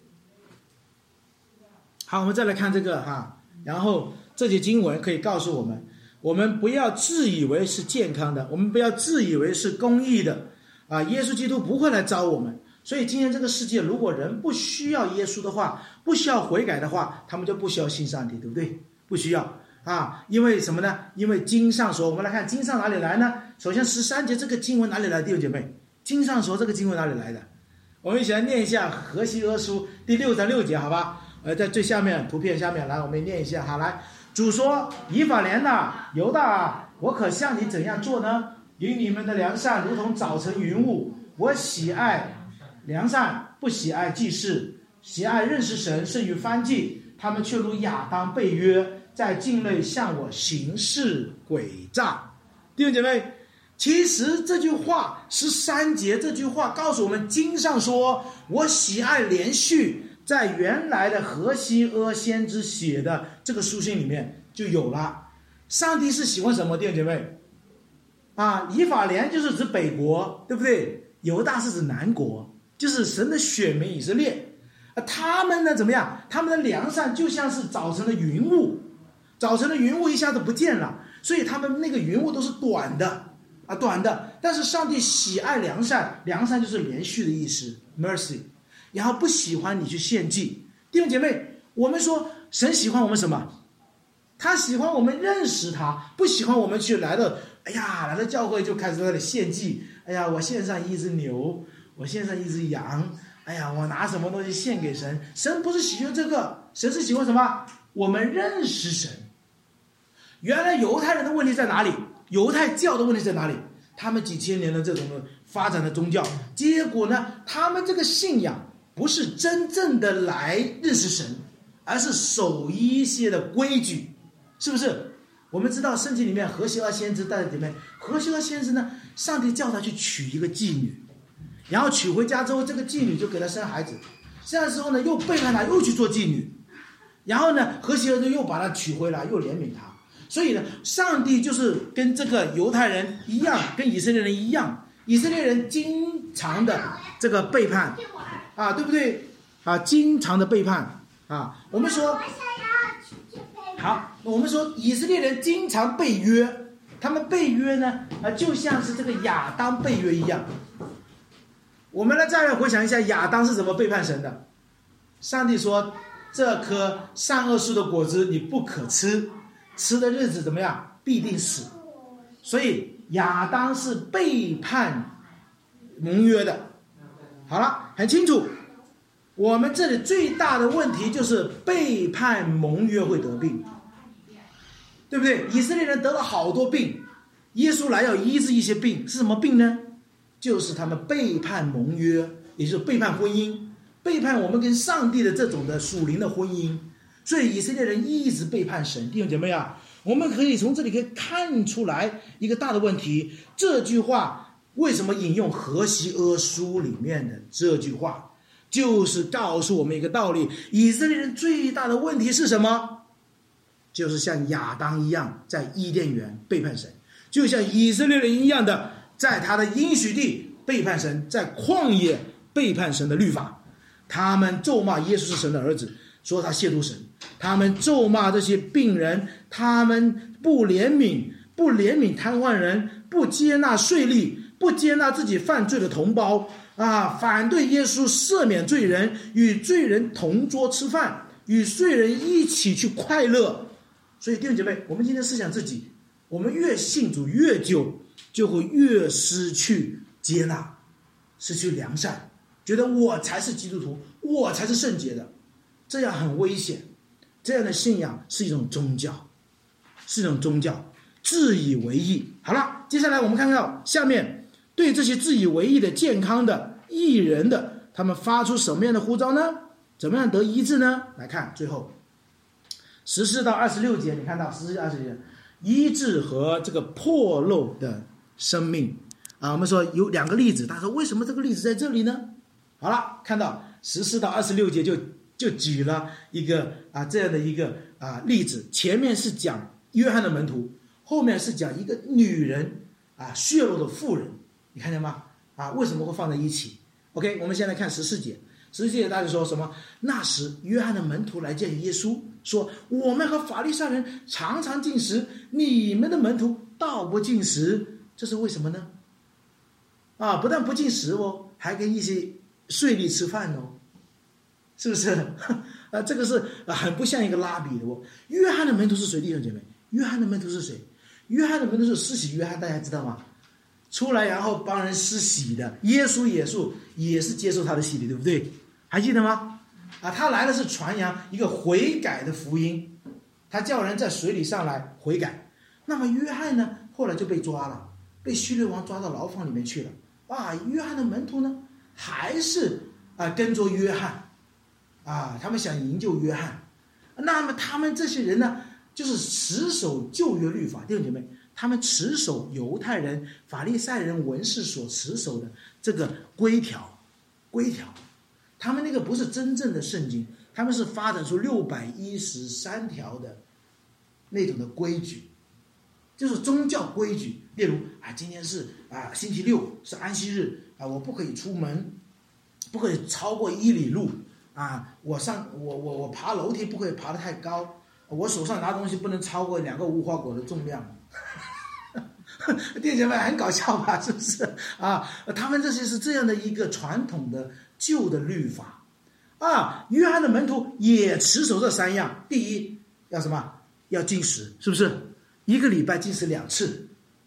好，我们再来看这个哈，然后这节经文可以告诉我们，我们不要自以为是健康的，我们不要自以为是公义的啊！耶稣基督不会来招我们，所以今天这个世界，如果人不需要耶稣的话，不需要悔改的话，他们就不需要信上帝，对不对？不需要啊，因为什么呢？因为经上说，我们来看经上哪里来呢？首先13节这个经文哪里来？弟兄姐妹，经上说这个经文哪里来的？我们一起来念一下何西阿书第6章6节，好吧？在最下面图片下面来，我们念一下。好，来，主说：以法莲呐，犹大啊，我可向你怎样做呢？因你们的良善如同早晨云雾，我喜爱良善，不喜爱祭祀，喜爱认识神胜于燔祭。他们却如亚当背约，在境内向我行事诡诈。弟兄姐妹，其实这句话13节这句话告诉我们，经上说我喜爱连续，在原来的何西阿先知写的这个书信里面就有了。上帝是喜欢什么？弟兄姐妹啊，以法莲就是指北国，对不对？犹大是指南国，就是神的选民以色列。他们呢怎么样？他们的良善就像是早晨的云雾，早晨的云雾一下子不见了，所以他们那个云雾都是短的啊，短的。但是上帝喜爱良善，良善就是连续的意思 ，mercy。然后不喜欢你去献祭。弟兄姐妹，我们说神喜欢我们什么？他喜欢我们认识他，不喜欢我们去来到教会就开始在那里献祭。哎呀，我献上一只牛，我献上一只羊，哎呀，我拿什么东西献给神？神不是喜欢这个，神是喜欢什么？我们认识神。原来犹太人的问题在哪里？犹太教的问题在哪里？他们几千年的这种发展的宗教，结果呢，他们这个信仰不是真正的来认识神，而是守一些的规矩，是不是？我们知道圣经里面何西阿先知带着姐妹，何西阿先知呢，上帝叫他去娶一个妓女，然后娶回家之后，这个妓女就给他生孩子，生了之后呢，又背叛他，又去做妓女，然后呢，何西阿就又把他娶回来，又怜悯他。所以呢，上帝就是跟这个犹太人一样，跟以色列人一样，以色列人经常的这个背叛啊，对不对啊？经常的背叛啊。我们说好，我们说以色列人经常背约，他们背约呢就像是这个亚当背约一样。我们再来回想一下亚当是怎么背叛神的。上帝说这棵善恶树的果子你不可吃，吃的日子怎么样？必定死。所以亚当是背叛盟约的。好了，很清楚，我们这里最大的问题就是背叛盟约会得病，对不对？以色列人得了好多病，耶稣来要医治一些病，是什么病呢？就是他们背叛盟约，也就是背叛婚姻，背叛我们跟上帝的这种的属灵的婚姻。所以以色列人一直背叛神。弟兄姐妹啊，我们可以从这里可以看出来一个大的问题。这句话为什么引用何西阿书里面的这句话，就是告诉我们一个道理：以色列人最大的问题是什么？就是像亚当一样在伊甸园背叛神，就像以色列人一样的在他的应许地背叛神，在旷野背叛神的律法。他们咒骂耶稣是神的儿子，说他亵渎神。他们咒骂这些病人，他们不怜悯瘫痪人，不接纳税吏，不接纳自己犯罪的同胞啊，反对耶稣赦免罪人，与罪人同桌吃饭，与罪人一起去快乐。所以弟兄姐妹，我们今天思想自己，我们越信主越久，就会越失去接纳，失去良善，觉得我才是基督徒，我才是圣洁的，这样很危险。这样的信仰是一种宗教，是一种宗教，自以为意。好了，接下来我们看到下面对这些自以为意的健康的义人的，他们发出什么样的呼召呢？怎么样得医治呢？来看最后14到26节，你看到14到20节，医治和这个破漏的生命啊。我们说有两个例子，他说为什么这个例子在这里呢？好了，看到14到26节就举了一个这样的一个例子。前面是讲约翰的门徒，后面是讲一个女人血漏的妇人，你看见吗？为什么会放在一起 OK， 我们先来看14节。14节大家说什么？那时约翰的门徒来见耶稣，说：我们和法利赛人常常进食，你们的门徒倒不进食，这是为什么呢？不但不进食哦，还跟一些税吏吃饭哦，是不是？这个是很不像一个拉比的哦。约翰的门徒是谁？弟兄姐妹，约翰的门徒是谁？约翰的门徒是施洗约翰，大家知道吗？出来然后帮人施洗的，耶稣也是接受他的洗礼，对不对？还记得吗？他来的是传扬一个悔改的福音，他叫人在水里上来悔改。那么约翰呢，后来就被抓了，被希律王抓到牢房里面去了。约翰的门徒呢，还是跟着约翰，他们想营救约翰。那么他们这些人呢，就是持守旧约律法，弟兄姐妹，他们持守犹太人、法利赛人、文士所持守的这个规条。他们那个不是真正的圣经，他们是发展出613条的那种的规矩，就是宗教规矩。例如今天是星期六是安息日我不可以出门，不可以超过1里路我爬楼梯不可以爬得太高，我手上拿东西不能超过2个无花果的重量。弟兄姐妹很搞笑吧？是不是他们这些是这样的一个传统的旧的律法约翰的门徒也持守这3样。第一要什么？要禁食，是不是？1个礼拜禁食2次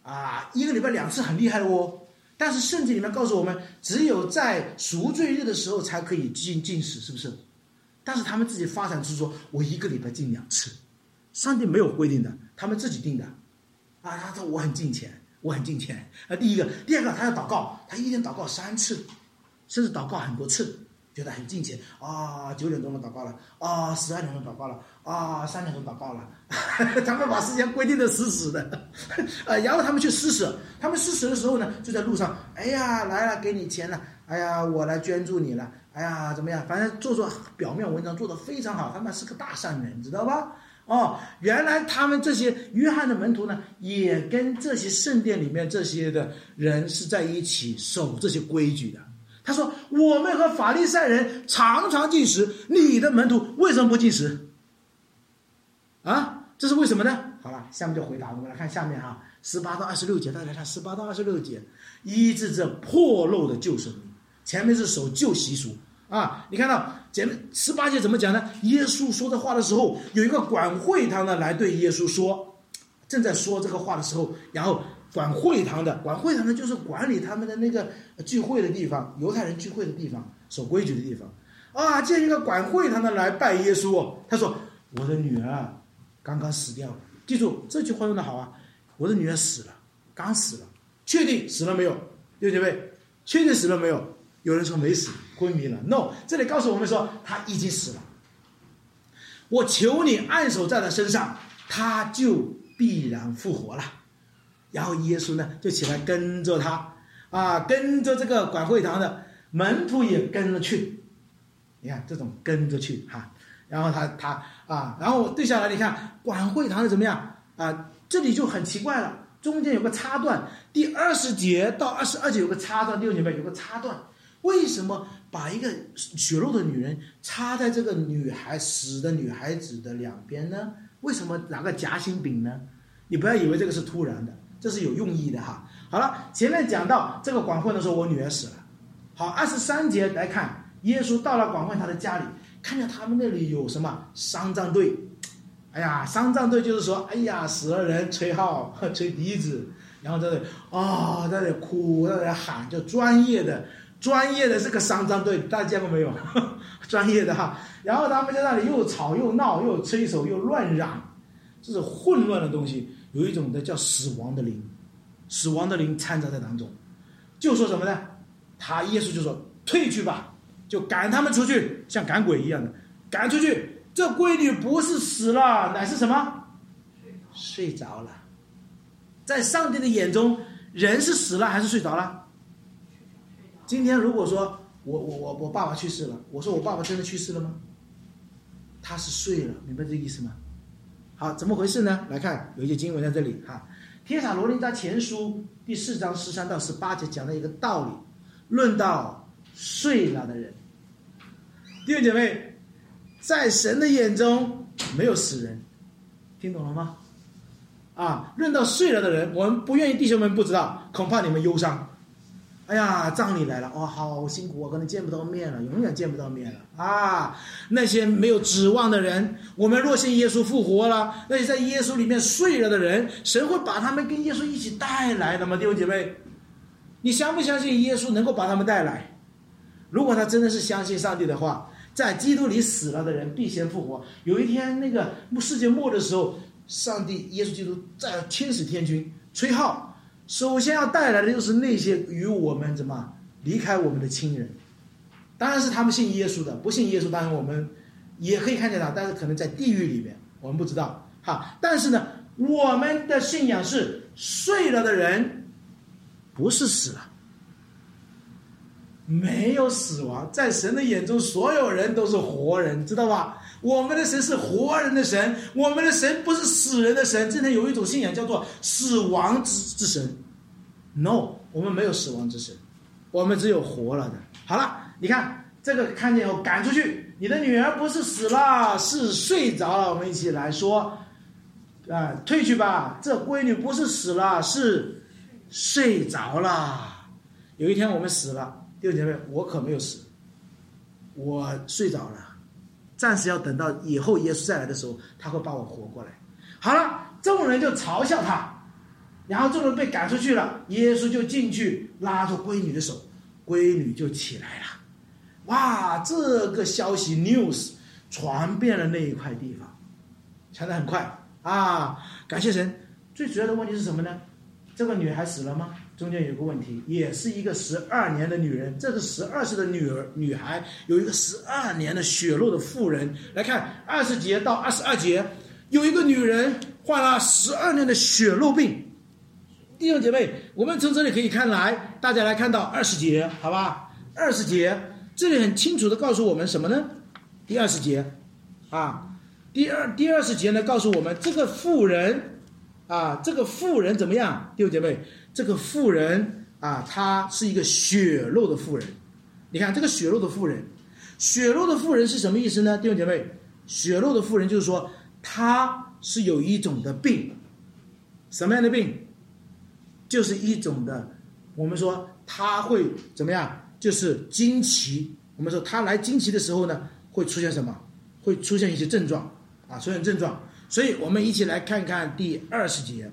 1个礼拜2次很厉害的哦。但是圣经里面告诉我们，只有在赎罪日的时候才可以禁食，是不是？但是他们自己发展出说，我1个礼拜禁2次，上帝没有规定的，他们自己定的他说我很敬虔。第一个，第二个，他要祷告，他一天祷告3次，甚至祷告很多次，觉得很敬虔9点钟了祷告了12点钟祷告了3点钟祷告了他们把时间规定的死死的然后他们去施舍，他们施舍的时候呢，就在路上，来了，给你钱了，我来捐助你了，怎么样，反正做表面文章做得非常好，他们是个大善人，知道吧？原来他们这些约翰的门徒呢，也跟这些圣殿里面这些的人是在一起守这些规矩的。他说：我们和法利赛人常常进食，你的门徒为什么不进食？这是为什么呢？好了，下面就回答，我们来看下面18到26节，大家来看18到26节，医治这破漏的旧生命。前面是守旧习俗你看到前面18节怎么讲呢？耶稣说这话的时候，有一个管会堂的来对耶稣说，正在说这个话的时候，然后管会堂的就是管理他们的那个聚会的地方，犹太人聚会的地方，守规矩的地方见一个管会堂的来拜耶稣他说：我的女儿刚刚死掉了。记住这句话用得好我的女儿死了，刚死了，确定死了没有？弟兄姐妹，确定死了没有？有人说没死，昏迷了。 No， 这里告诉我们说他已经死了，我求你按手在他身上，他就必然复活了。然后耶稣呢就起来跟着他跟着这个管会堂的门徒也跟着去。你看这种跟着去然后然后对下来你看管会堂的怎么样这里就很奇怪了，中间有个插段，第20节到22节有个插段，弟兄姐妹有个插段，为什么把一个血肉的女人插在这个死的女孩子的两边呢？为什么拿个夹心饼呢？你不要以为这个是突然的，这是有用意的好了，前面讲到这个管会的时候，我女儿死了。好，23节来看，耶稣到了管会他的家里，看见他们那里有什么丧葬队。丧葬队就是说，死了人吹号吹笛子，然后在那在那哭，在那喊，就专业的这个丧葬队，大家见过没有？专业的然后他们在那里又吵又闹又吹手又乱嚷，这是混乱的东西。有一种的叫死亡的灵掺杂在当中，就说什么呢？耶稣就说退去吧，就赶他们出去，像赶鬼一样的赶出去。这规律不是死了，乃是什么？睡着了。在上帝的眼中，人是死了还是睡着了？今天如果说我爸爸去世了，我说我爸爸真的去世了吗？他是睡了，明白这个意思吗？好，怎么回事呢？来看有一些经文在这里帖撒罗尼迦前书第4章13到18节讲了一个道理，论到睡了的人。弟兄姐妹，在神的眼中没有死人，听懂了吗？论到睡了的人，我们不愿意弟兄们不知道，恐怕你们忧伤。哎呀，葬礼来了，好辛苦，我可能见不到面了，永远见不到面了那些没有指望的人，我们若信耶稣复活了，那些在耶稣里面睡了的人，神会把他们跟耶稣一起带来的吗？弟兄姐妹，你相不相信耶稣能够把他们带来？如果他真的是相信上帝的话，在基督里死了的人必先复活。有一天那个世界末的时候，上帝耶稣基督在天使天军吹号，首先要带来的就是那些与我们离开我们的亲人。当然是他们信耶稣的，不信耶稣当然我们也可以看见他，但是可能在地狱里面我们不知道但是呢，我们的信仰是睡了的人不是死了，没有死亡，在神的眼中所有人都是活人，知道吧？我们的神是活人的神，我们的神不是死人的神。今天有一种信仰叫做死亡之神， No， 我们没有死亡之神，我们只有活了的。好了，你看这个看见以后赶出去，你的女儿不是死了，是睡着了。我们一起来说退去吧，这闺女不是死了，是睡着了。有一天我们死了，弟兄姐妹，我可没有死，我睡着了，暂时要等到以后耶稣再来的时候，他会把我活过来。好了，众人就嘲笑他，然后众人被赶出去了，耶稣就进去拉住闺女的手，闺女就起来了。哇，这个消息 news 传遍了那一块地方，传得很快感谢神。最主要的问题是什么呢？这个女孩死了吗？中间有个问题，也是一个12年的女人，这个12岁的女孩有一个12年的血肉的妇人。来看20节到22节，有一个女人患了12年的血肉病。弟兄姐妹，我们从这里可以看来，大家来看到20节，好吧？20节这里很清楚的告诉我们什么呢？第20节第20节呢，告诉我们这个妇人这个妇人怎么样？弟兄姐妹，这个妇人她是一个血肉的妇人。你看这个血肉的妇人，血肉的妇人是什么意思呢？弟兄姐妹，血肉的妇人就是说她是有一种的病。什么样的病？就是一种的，我们说她会怎么样？就是经期。我们说她来经期的时候呢，会出现什么？会出现一些症状出现症状。所以我们一起来看看第20节。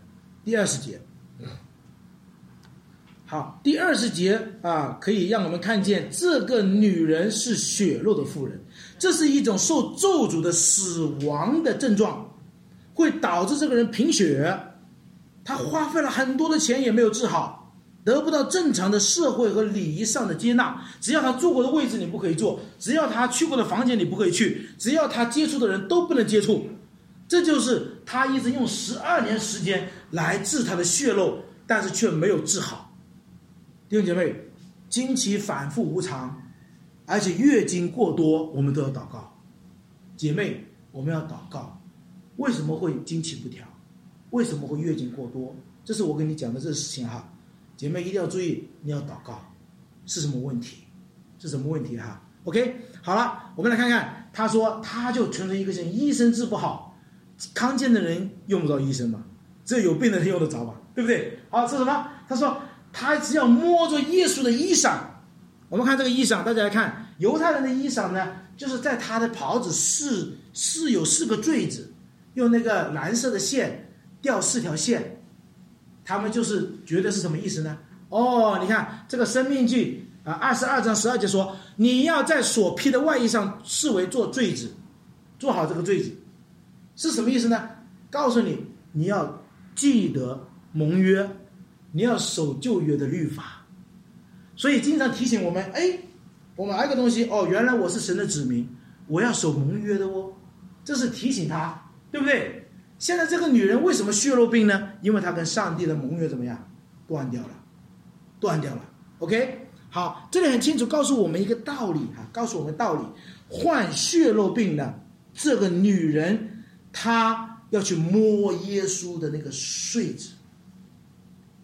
好，第20节可以让我们看见这个女人是血肉的妇人，这是一种受咒诅的死亡的症状，会导致这个人贫血，他花费了很多的钱也没有治好，得不到正常的社会和礼仪上的接纳。只要他坐过的位置你不可以坐，只要他去过的房间你不可以去，只要他接触的人都不能接触。这就是他一直用12年时间来治他的血肉，但是却没有治好。弟兄姐妹，经期反复无常，而且月经过多，我们都要祷告。姐妹，我们要祷告。为什么会经期不调？为什么会月经过多？这是我跟你讲的这个事情姐妹一定要注意，你要祷告是什么问题？是什么问题？OK， 好了，我们来看看。他说他就存着一个心，医生治不好，康健的人用不着医生嘛，只有有病的人用得着吧，对不对？好，是什么？他说他只要摸着耶稣的衣裳。我们看这个衣裳，大家来看，犹太人的衣裳呢，就是在他的袍子是有4个坠子，用那个蓝色的线吊4条线，他们就是觉得是什么意思呢？你看这个申命记22章12节说，你要在所披的外衣上视为做坠子，做好这个坠子是什么意思呢？告诉你，你要记得盟约，你要守旧约的律法。所以经常提醒我们，我们还有个东西原来我是神的子民，我要守盟约的这是提醒他，对不对？现在这个女人为什么血肉病呢？因为她跟上帝的盟约怎么样？断掉了。 OK， 好，这里很清楚告诉我们一个道理患血肉病的这个女人，她要去摸耶稣的那个穗子。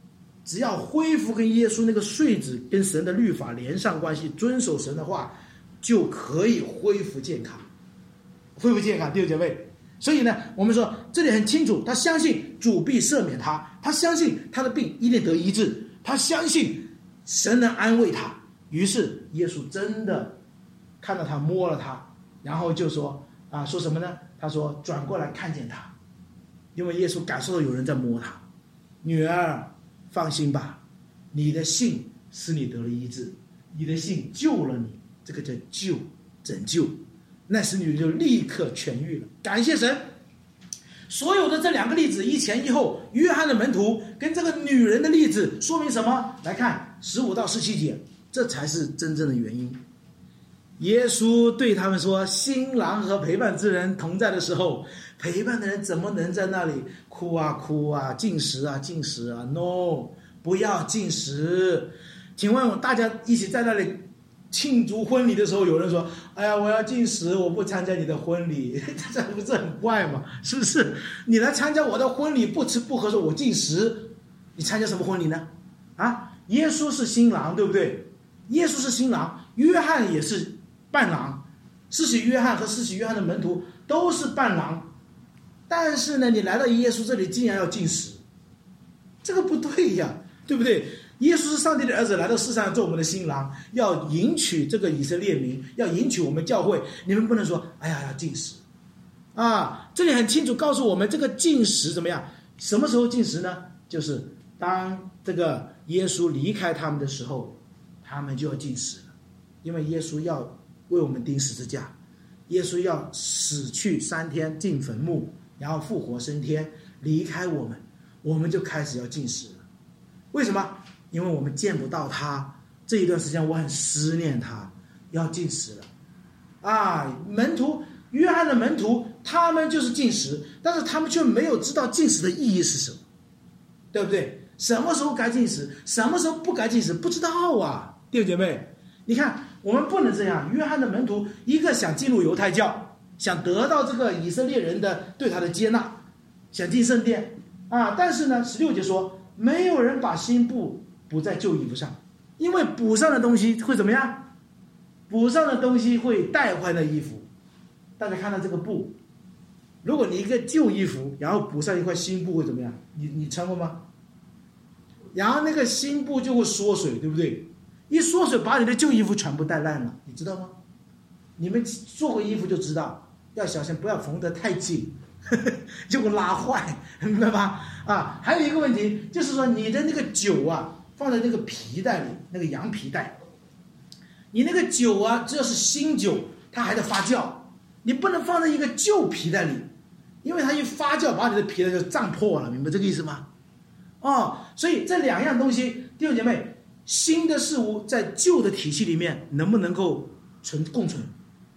只要恢复跟耶稣那个穗子跟神的律法连上关系，遵守神的话，就可以恢复健康。恢复健康，弟兄姐妹。所以呢，我们说这里很清楚，他相信主必赦免他，他相信他的病一定得医治，他相信神能安慰他。于是耶稣真的看到他，摸了他，然后就说说什么呢？他说转过来看见他，因为耶稣感受到有人在摸他。女儿，放心吧，你的信使你得了医治，你的信救了你，这个叫救，拯救。那时女人就立刻痊愈了，感谢神。所有的这两个例子一前一后，约翰的门徒跟这个女人的例子说明什么？来看15到17节，这才是真正的原因。耶稣对他们说，新郎和陪伴之人同在的时候，陪伴的人怎么能在那里哭啊哭啊，禁食啊禁食啊 ？No， 不要禁食。请问大家一起在那里庆祝婚礼的时候，有人说哎呀我要禁食，我不参加你的婚礼，这不是很怪吗？是不是？你来参加我的婚礼，不吃不喝，说我禁食，你参加什么婚礼呢？耶稣是新郎，对不对？耶稣是新郎，约翰也是伴郎，施洗约翰和施洗约翰的门徒都是伴郎，但是呢，你来到耶稣这里竟然要禁食，这个不对呀，对不对？耶稣是上帝的儿子，来到世上做我们的新郎，要迎娶这个以色列民，要迎娶我们教会。你们不能说哎呀要禁食这里很清楚告诉我们，这个禁食怎么样？什么时候禁食呢？就是当这个耶稣离开他们的时候，他们就要禁食了，因为耶稣要为我们钉十字架，耶稣要死去3天进坟墓，然后复活升天离开我们，我们就开始要禁食了。为什么？因为我们见不到他，这一段时间我很思念他，要禁食了门徒，约翰的门徒他们就是禁食，但是他们却没有知道禁食的意义是什么，对不对？什么时候该禁食，什么时候不该禁食，不知道啊。弟兄姐妹，你看我们不能这样。约翰的门徒一个想进入犹太教，想得到这个以色列人的对他的接纳，想进圣殿但是呢16节说，没有人把新布补在旧衣服上，因为补上的东西会怎么样？补上的东西会带坏那衣服。大家看到这个布，如果你一个旧衣服然后补上一块新布会怎么样？你穿过吗？然后那个新布就会缩水，对不对？一缩水把你的旧衣服全部带烂了，你知道吗？你们做过衣服就知道，要小心不要缝得太紧就会拉坏，明白吗？还有一个问题就是说，你的那个酒放在那个皮带里，那个羊皮带，你那个酒只要是新酒它还得发酵，你不能放在一个旧皮带里，因为它一发酵把你的皮带就胀破了，明白这个意思吗？所以这两样东西，弟兄姐妹，新的事物在旧的体系里面能不能够共存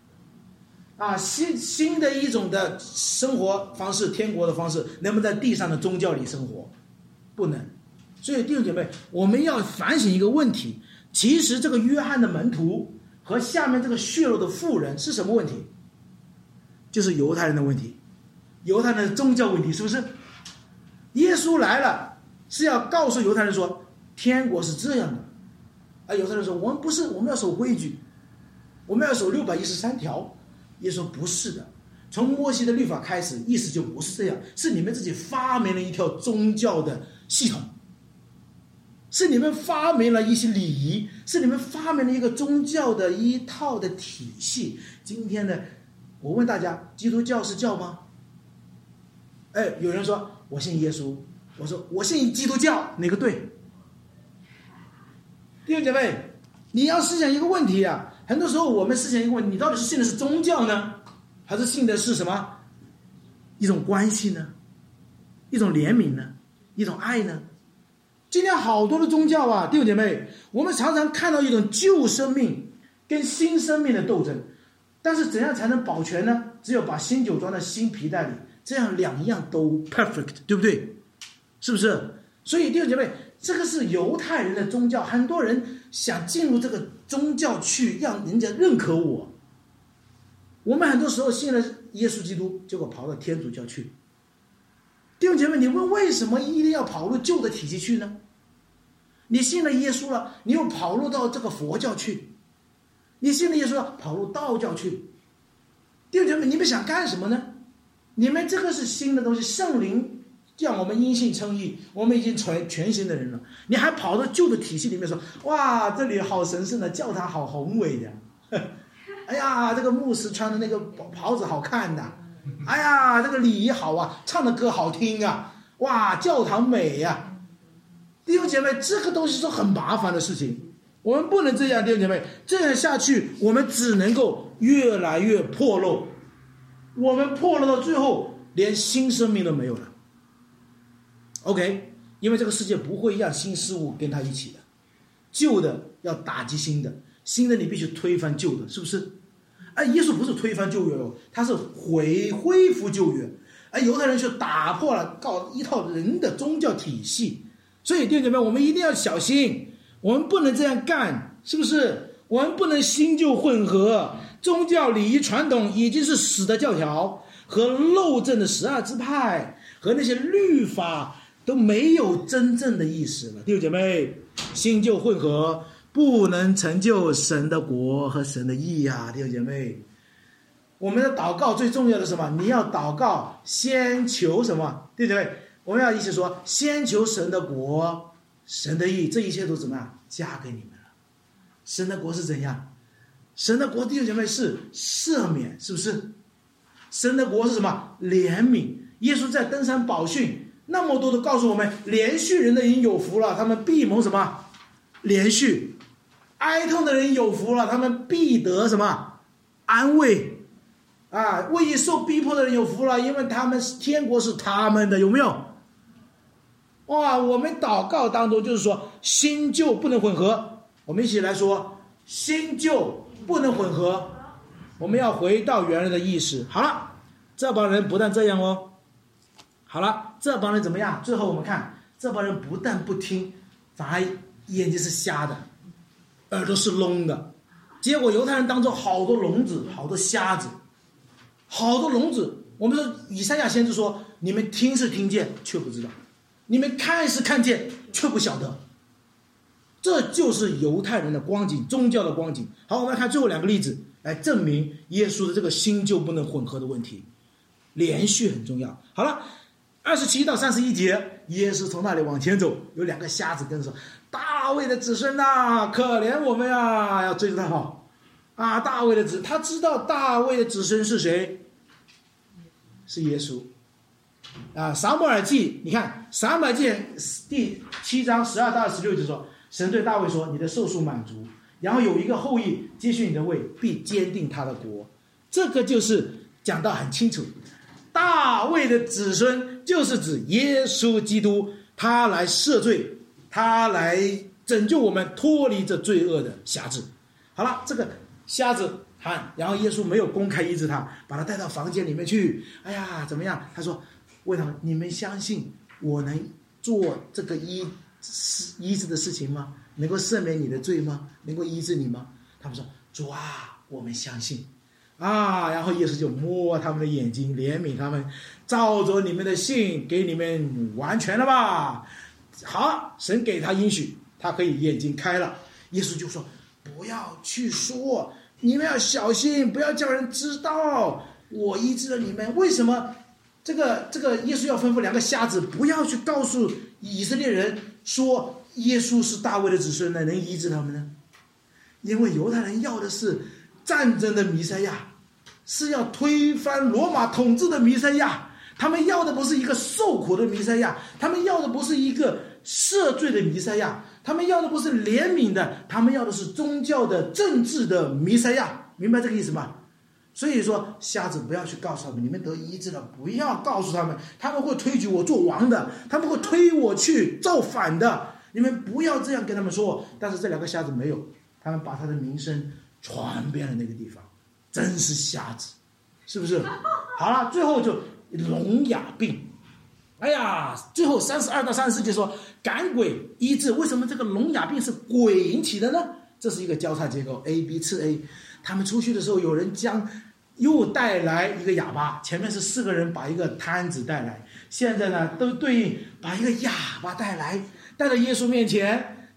新的一种的生活方式，天国的方式，能不能在地上的宗教里生活？不能。所以弟兄姐妹，我们要反省一个问题，其实这个约翰的门徒和下面这个血肉的妇人是什么问题？就是犹太人的问题，犹太人的宗教问题，是不是？耶稣来了是要告诉犹太人说天国是这样的，犹太人说我们不是，我们要守规矩，我们要守613条。耶稣说不是的，从摩西的律法开始，意思就不是这样，是你们自己发明了一条宗教的系统，是你们发明了一些礼仪，是你们发明了一个宗教的一套的体系。今天呢，我问大家，基督教是教吗？有人说我信耶稣，我说我信基督教，哪个对？弟兄姐妹，你要思想一个问题很多时候我们思想一个问题，你到底是信的是宗教呢，还是信的是什么？一种关系呢？一种怜悯呢？一种爱呢？今天好多的宗教弟兄姐妹，我们常常看到一种旧生命跟新生命的斗争，但是怎样才能保全呢？只有把新酒装在新皮带里，这样两样都 perfect， 对不对？是不是？所以弟兄姐妹，这个是犹太人的宗教，很多人想进入这个宗教去让人家认可我。我们很多时候信了耶稣基督，结果跑到天主教去。弟兄姐妹，你问为什么一定要跑入旧的体系去呢？ 你信了耶稣了，你又跑入到这个佛教去，你信了耶稣了，跑入道教去。弟兄姐妹，你们想干什么呢？你们这个是新的东西，圣灵叫我们因信称义，我们已经全新的人了，你还跑到旧的体系里面说，哇，这里好神圣的，教堂好宏伟的，哎呀，这个牧师穿的那个袍子好看的，哎呀，这个礼仪好啊，唱的歌好听啊，哇，教堂美呀。弟兄姐妹，这个东西是很麻烦的事情，我们不能这样。弟兄姐妹，这样下去我们只能够越来越破漏，我们破漏到最后连新生命都没有了。 OK， 因为这个世界不会让新事物跟他一起的，旧的要打击新的，新的你必须推翻旧的，是不是？耶稣不是推翻旧约哦，他是恢复旧约。犹太人却打破了搞一套人的宗教体系，所以弟兄姐妹，我们一定要小心，我们不能这样干，是不是？我们不能新旧混合，宗教礼仪传统已经是死的教条，和漏正的12支派和那些律法都没有真正的意思了。弟兄姐妹，新旧混合不能成就神的国和神的义啊！弟兄姐妹，我们的祷告最重要的是什么？你要祷告先求什么？弟兄姐妹，我们要一起说，先求神的国神的义，这一切都怎么样加给你们了。神的国是怎样？神的国，弟兄姐妹，是赦免，是不是？神的国是什么？怜悯。耶稣在登山宝训那么多的告诉我们，连续人的人有福了，他们必蒙什么？连续。哀痛的人有福了，他们必得什么？安慰。为义受逼迫的人有福了，因为他们天国是他们的，有没有？哇，我们祷告当中就是说，新旧不能混合。我们一起来说，新旧不能混合，我们要回到原来的意识。好了，这帮人不但这样哦，好了，这帮人怎么样？最后我们看，这帮人不但不听，反而眼睛是瞎的，耳朵是聋的。结果犹太人当中好多聋子，好多瞎子，好多聋子。我们说以赛亚先知说，你们听是听见，却不知道；你们看是看见，却不晓得。这就是犹太人的光景，宗教的光景。好，我们来看最后2个例子，来证明耶稣的这个新旧不能混合的问题。连续很重要。好了，27到31节，耶稣从那里往前走，有2个瞎子跟着说：“大卫的子孙呐，可怜我们呀！”要追着他跑大卫的子，他知道大卫的子孙是谁？是耶稣。撒母耳记，你看撒母耳记第7章12到16节说，神对大卫说：“你的寿数满足，然后有一个后裔接续你的位，必坚定他的国。”这个就是讲到很清楚，大卫的子孙就是指耶稣基督，他来赦罪，他来拯救我们脱离这罪恶的辖制。好了，这个瞎子喊，然后耶稣没有公开医治他，把他带到房间里面去。哎呀，怎么样？他说：“为什么你们相信我能做这个医治的事情吗？能够赦免你的罪吗？能够医治你吗？”他们说：“主啊，我们相信。”然后耶稣就摸他们的眼睛，怜悯他们，照着你们的信给你们完全了吧。好，神给他应许，他可以眼睛开了。耶稣就说：“不要去说，你们要小心，不要叫人知道我医治了你们。”为什么这个耶稣要吩咐2个瞎子不要去告诉以色列人说耶稣是大卫的子孙呢？能医治他们呢？因为犹太人要的是战争的弥赛亚，是要推翻罗马统治的弥赛亚。他们要的不是一个受苦的弥赛亚，他们要的不是一个赦罪的弥赛亚，他们要的不是怜悯的，他们要的是宗教的政治的弥赛亚。明白这个意思吗？所以说瞎子不要去告诉他们你们得医治了，不要告诉他们，他们会推举我做王的，他们会推我去造反的，你们不要这样跟他们说。但是这2个瞎子没有，他们把他的名声传遍了那个地方，真是瞎子，是不是？好了，最后就聋哑病。最后32到34节说赶鬼医治。为什么这个聋哑病是鬼引起的呢？这是一个交叉结构 A B 次 A。 他们出去的时候，有人又带来一个哑巴，前面是4个人把一个摊子带来，现在呢都对应把一个哑巴带到耶稣面前。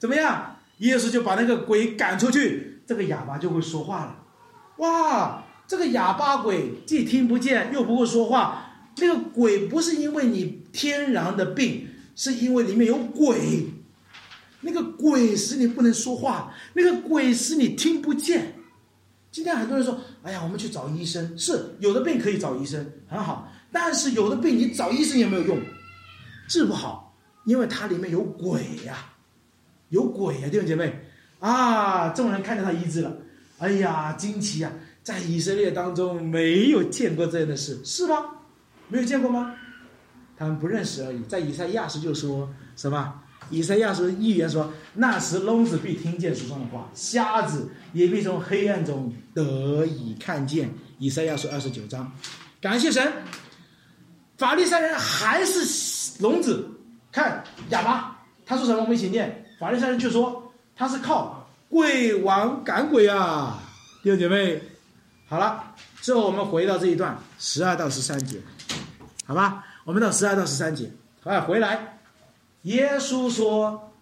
怎么样？耶稣就把那个鬼赶出去，这个哑巴就会说话了。哇，这个哑巴鬼既听不见又不会说话，那个鬼不是因为你天然的病，是因为里面有鬼。那个鬼使你不能说话，那个鬼使你听不见。今天很多人说，哎呀，我们去找医生，是有的病可以找医生，很好，但是有的病你找医生也没有用，治不好，因为它里面有鬼呀，有鬼呀，弟兄姐妹啊！众人看见他医治了，哎呀，惊奇啊！在以色列当中没有见过这样的事，是吗？没有见过吗？他们不认识而已。在以赛亚书就说什么？以赛亚书预言说，那时聋子必听见属上的话，瞎子也必从黑暗中得以看见。以赛亚书29章。感谢神，法利赛人还是聋子，看哑巴，他说什么？我们一起念。法利赛人就说他是靠鬼王赶鬼啊，弟兄姐妹。好了，之后我们回到这一段12到13节，好吧？我们到12到13节，回来。耶稣说，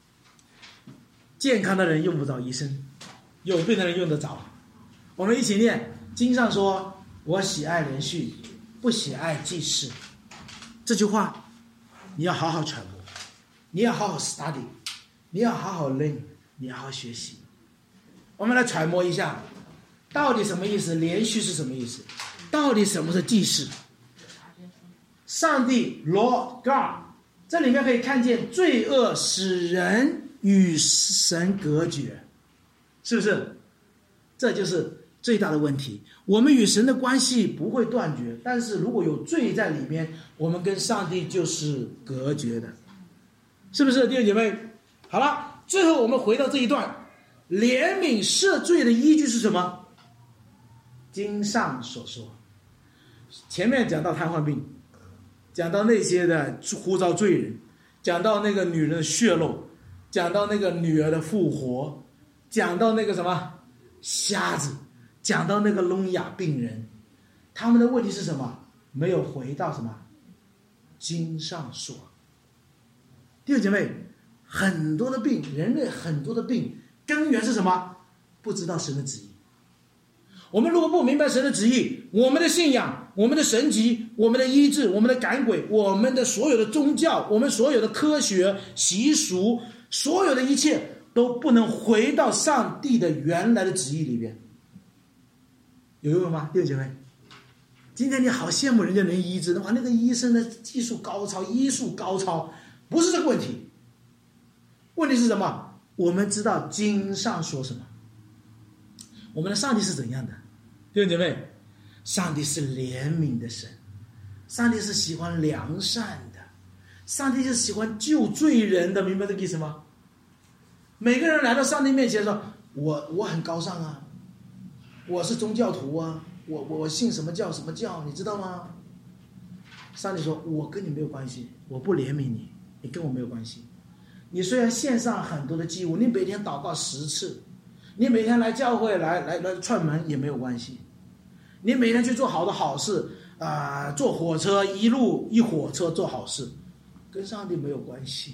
健康的人用不着医生，有病的人用得着。我们一起念，经上说，我喜爱连续，不喜爱记事。这句话你要好好揣摩，你要好好 study， 你要好好 learn， 你要好好学习。我们来揣摩一下，到底什么意思？连续是什么意思？到底什么是记事？上帝 Lord God，这里面可以看见罪恶使人与神隔绝，是不是？这就是最大的问题。我们与神的关系不会断绝，但是如果有罪在里面，我们跟上帝就是隔绝的，是不是弟兄姐妹？好了，最后我们回到这一段，怜悯赦罪的依据是什么？经上所说，前面讲到瘫痪病，讲到那些的呼召罪人，讲到那个女人的血漏，讲到那个女儿的复活，讲到那个什么瞎子，讲到那个聋哑病人，他们的问题是什么？没有回到什么经上说。弟兄姐妹，很多的病，人类很多的病根源是什么？不知道神的旨意。我们如果不明白神的旨意，我们的信仰，我们的神迹，我们的医治，我们的赶鬼，我们的所有的宗教，我们所有的科学习俗，所有的一切都不能回到上帝的原来的旨意里边。有用吗，弟兄姐妹？今天你好羡慕人家能医治，哇，那个医生的技术高超，医术高超，不是这个问题。问题是什么？我们知道经上说什么，我们的上帝是怎样的？弟兄姐妹，上帝是怜悯的神，上帝是喜欢良善的，上帝是喜欢救罪人的，明白这个意思吗？每个人来到上帝面前说，我很高尚啊，我是宗教徒啊，我信什么教什么教，你知道吗？上帝说，我跟你没有关系，我不怜悯你，你跟我没有关系。你虽然献上很多的祭物，你每天祷告10次，你每天来教会来串门也没有关系，你每天去做好的好事坐火车一火车做好事，跟上帝没有关系，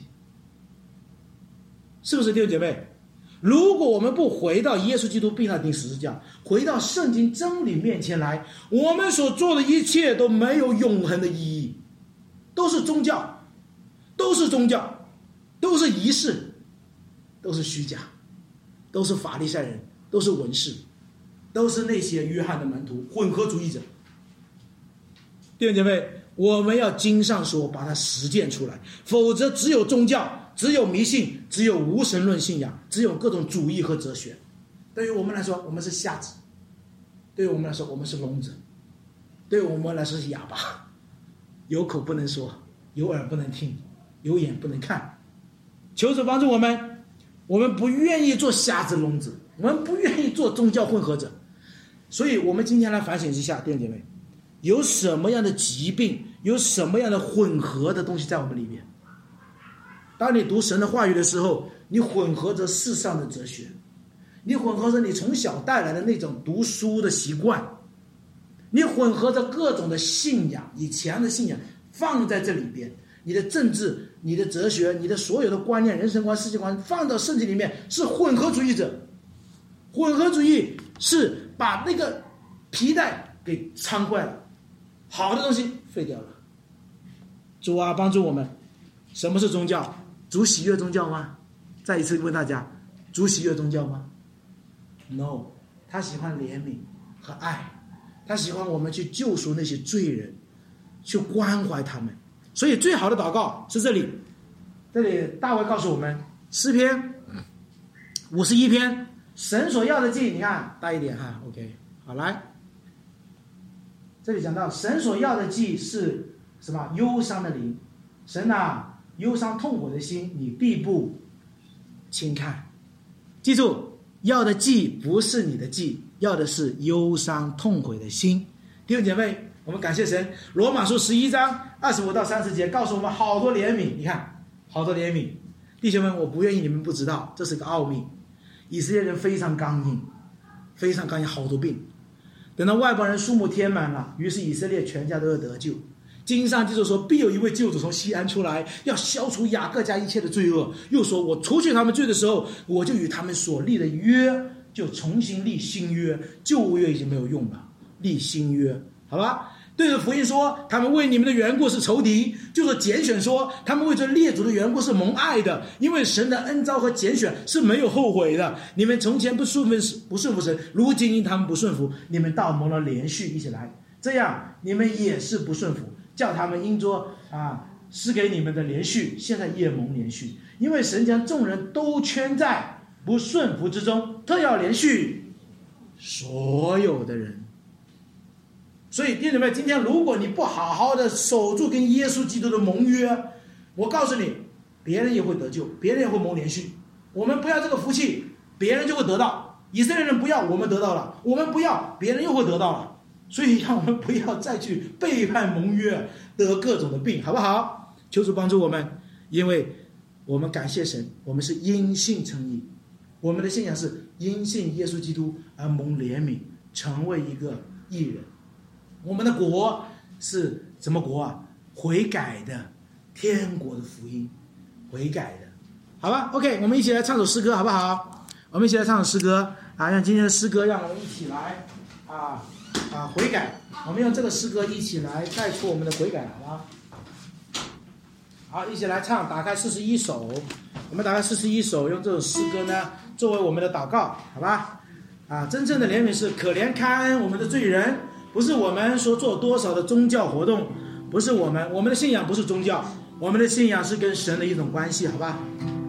是不是弟兄姐妹？如果我们不回到耶稣基督并他钉十字架，回到圣经真理面前来，我们所做的一切都没有永恒的意义，都是宗教，都是宗教，都是仪式，都是虚假，都是法利赛人，都是文士，都是那些约翰的门徒，混合主义者。弟兄姐妹，我们要经上说，把它实践出来，否则只有宗教，只有迷信，只有无神论信仰，只有各种主义和哲学。对于我们来说，我们是瞎子；对于我们来说，我们是聋子；对于我们来说是哑巴，有口不能说，有耳不能听，有眼不能看。求主帮助我们，我们不愿意做瞎子聋子，我们不愿意做宗教混合者。所以我们今天来反省一下，弟兄姐妹，有什么样的疾病，有什么样的混合的东西在我们里面？当你读神的话语的时候，你混合着世上的哲学，你混合着你从小带来的那种读书的习惯，你混合着各种的信仰，以前的信仰放在这里边，你的政治你的哲学、你的所有的观念、人生观、世界观放到圣经里面是混合主义者。混合主义是把那个皮带给撑坏了，好的东西废掉了。主啊，帮助我们。什么是宗教？主喜悦宗教吗？再一次问大家，主喜悦宗教吗？ No， 他喜欢怜悯和爱，他喜欢我们去救赎那些罪人，去关怀他们。所以最好的祷告是这里大卫告诉我们，诗篇51篇，神所要的祭，你看大一点哈 ，OK， 好来，这里讲到神所要的祭是什么？忧伤的灵，神啊，忧伤痛苦的心，你必不轻看。记住，要的祭不是你的祭，要的是忧伤痛悔的心。弟兄姐妹，我们感谢神。罗马书11章25到30节告诉我们好多怜悯，你看好多怜悯。弟兄们，我不愿意你们不知道，这是个奥秘。以色列人非常刚硬，非常刚硬，好多病。等到外邦人数目填满了，于是以色列全家都要得救。经上记着说，必有一位救主从西安出来，要消除雅各家一切的罪恶。又说，我除去他们罪的时候，我就与他们所立的约，就重新立新约。旧约已经没有用了，立新约，好吧？对着福音说，他们为你们的缘故是仇敌；就说拣选说，他们为着列祖的缘故是蒙爱的。因为神的恩召和拣选是没有后悔的。你们从前不顺服神，如今因他们不顺服，你们倒蒙了连续，一起来，这样你们也是不顺服，叫他们因着施给你们的连续，现在也蒙连续。因为神将众人都圈在不顺服之中，特要连续所有的人。所以弟兄们，今天如果你不好好的守住跟耶稣基督的盟约，我告诉你，别人也会得救，别人也会蒙连续。我们不要这个福气，别人就会得到。以色列人不要，我们得到了；我们不要，别人又会得到了。所以让我们不要再去背叛盟约，得各种的病，好不好？求主帮助我们，因为我们感谢神，我们是因信称义，我们的信仰是因信耶稣基督而蒙怜悯，成为一个义人。我们的国是什么国啊？悔改的，天国的福音，悔改的，好吧 ？OK， 我们一起来唱首诗歌，好不好？我们一起来唱首诗歌让今天的诗歌让我们一起来悔改。我们用这个诗歌一起来带出我们的悔改，好吧？好，一起来唱，打开41首，我们打开41首，用这首诗歌呢作为我们的祷告，好吧？真正的怜悯是可怜开恩我们的罪人。不是我们所做多少的宗教活动，不是我们的信仰不是宗教，我们的信仰是跟神的一种关系，好吧？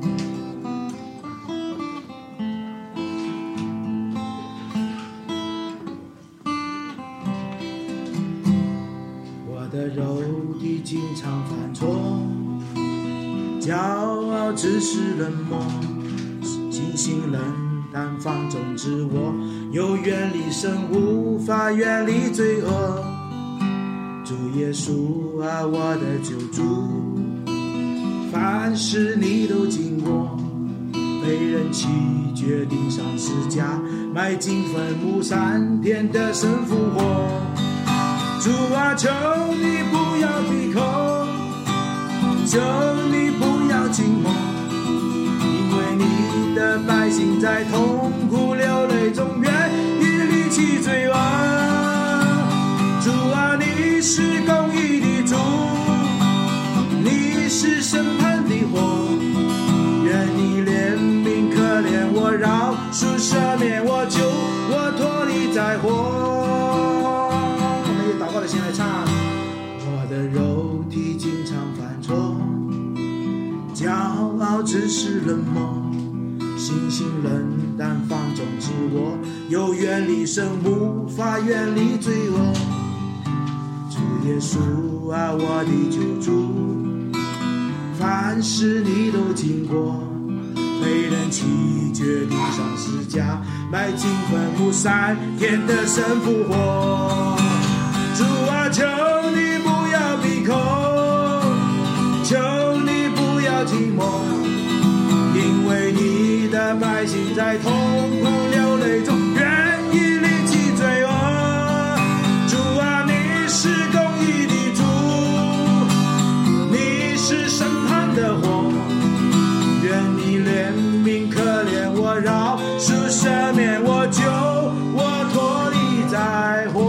我的肉体经常犯错，骄傲只是冷漠，心性冷淡放纵自我，又远离神，无法远离罪恶。主耶稣啊，我的救主，凡事你都经过，被人弃绝，钉上十架，埋进坟墓，3天的神复活。主啊，求你不要闭口，求你不要静默，因为你的百姓在痛苦流泪中愿意离弃罪恶。主啊，你是公义的主，你是审判的火，愿你怜悯可怜我，饶恕赦免我，救我脱离灾祸。我们以祷告的心来唱。我的肉体经常犯错，骄傲只是冷漠，心性冷淡放纵自我，又远离神，无法远离罪恶。主耶稣啊，我的救主，凡事你都经过，被人弃绝，钉上十架，埋进坟墓，3天的神复活。主啊，求你不要闭口，求你不要寂寞，因为你的百姓在痛苦流泪中愿意离弃罪恶。主啊，你是公义的主，你是审判的我饶恕赦免我救我脱离灾祸。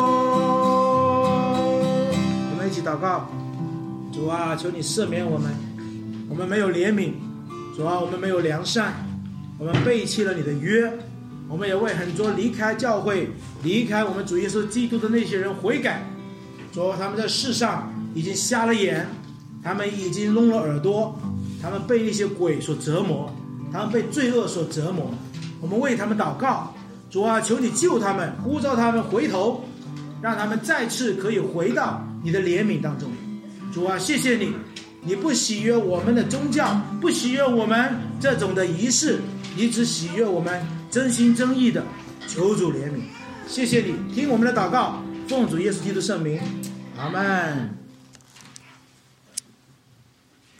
我们一起祷告，主啊，求你赦免我们，我们没有怜悯，主啊，我们没有良善，我们背弃了你的约，我们也为很多离开教会、离开我们主耶稣基督的那些人悔改。主啊，他们在世上已经瞎了眼，他们已经聋了耳朵，他们被一些鬼所折磨，他们被罪恶所折磨。我们为他们祷告，主啊，求你救他们，呼召他们回头，让他们再次可以回到你的怜悯当中。主啊，谢谢你，你不喜悦我们的宗教，不喜悦我们这种的仪式，你只喜悦我们真心真意的求主怜悯。谢谢你，听我们的祷告，奉主耶稣基督圣名，阿们。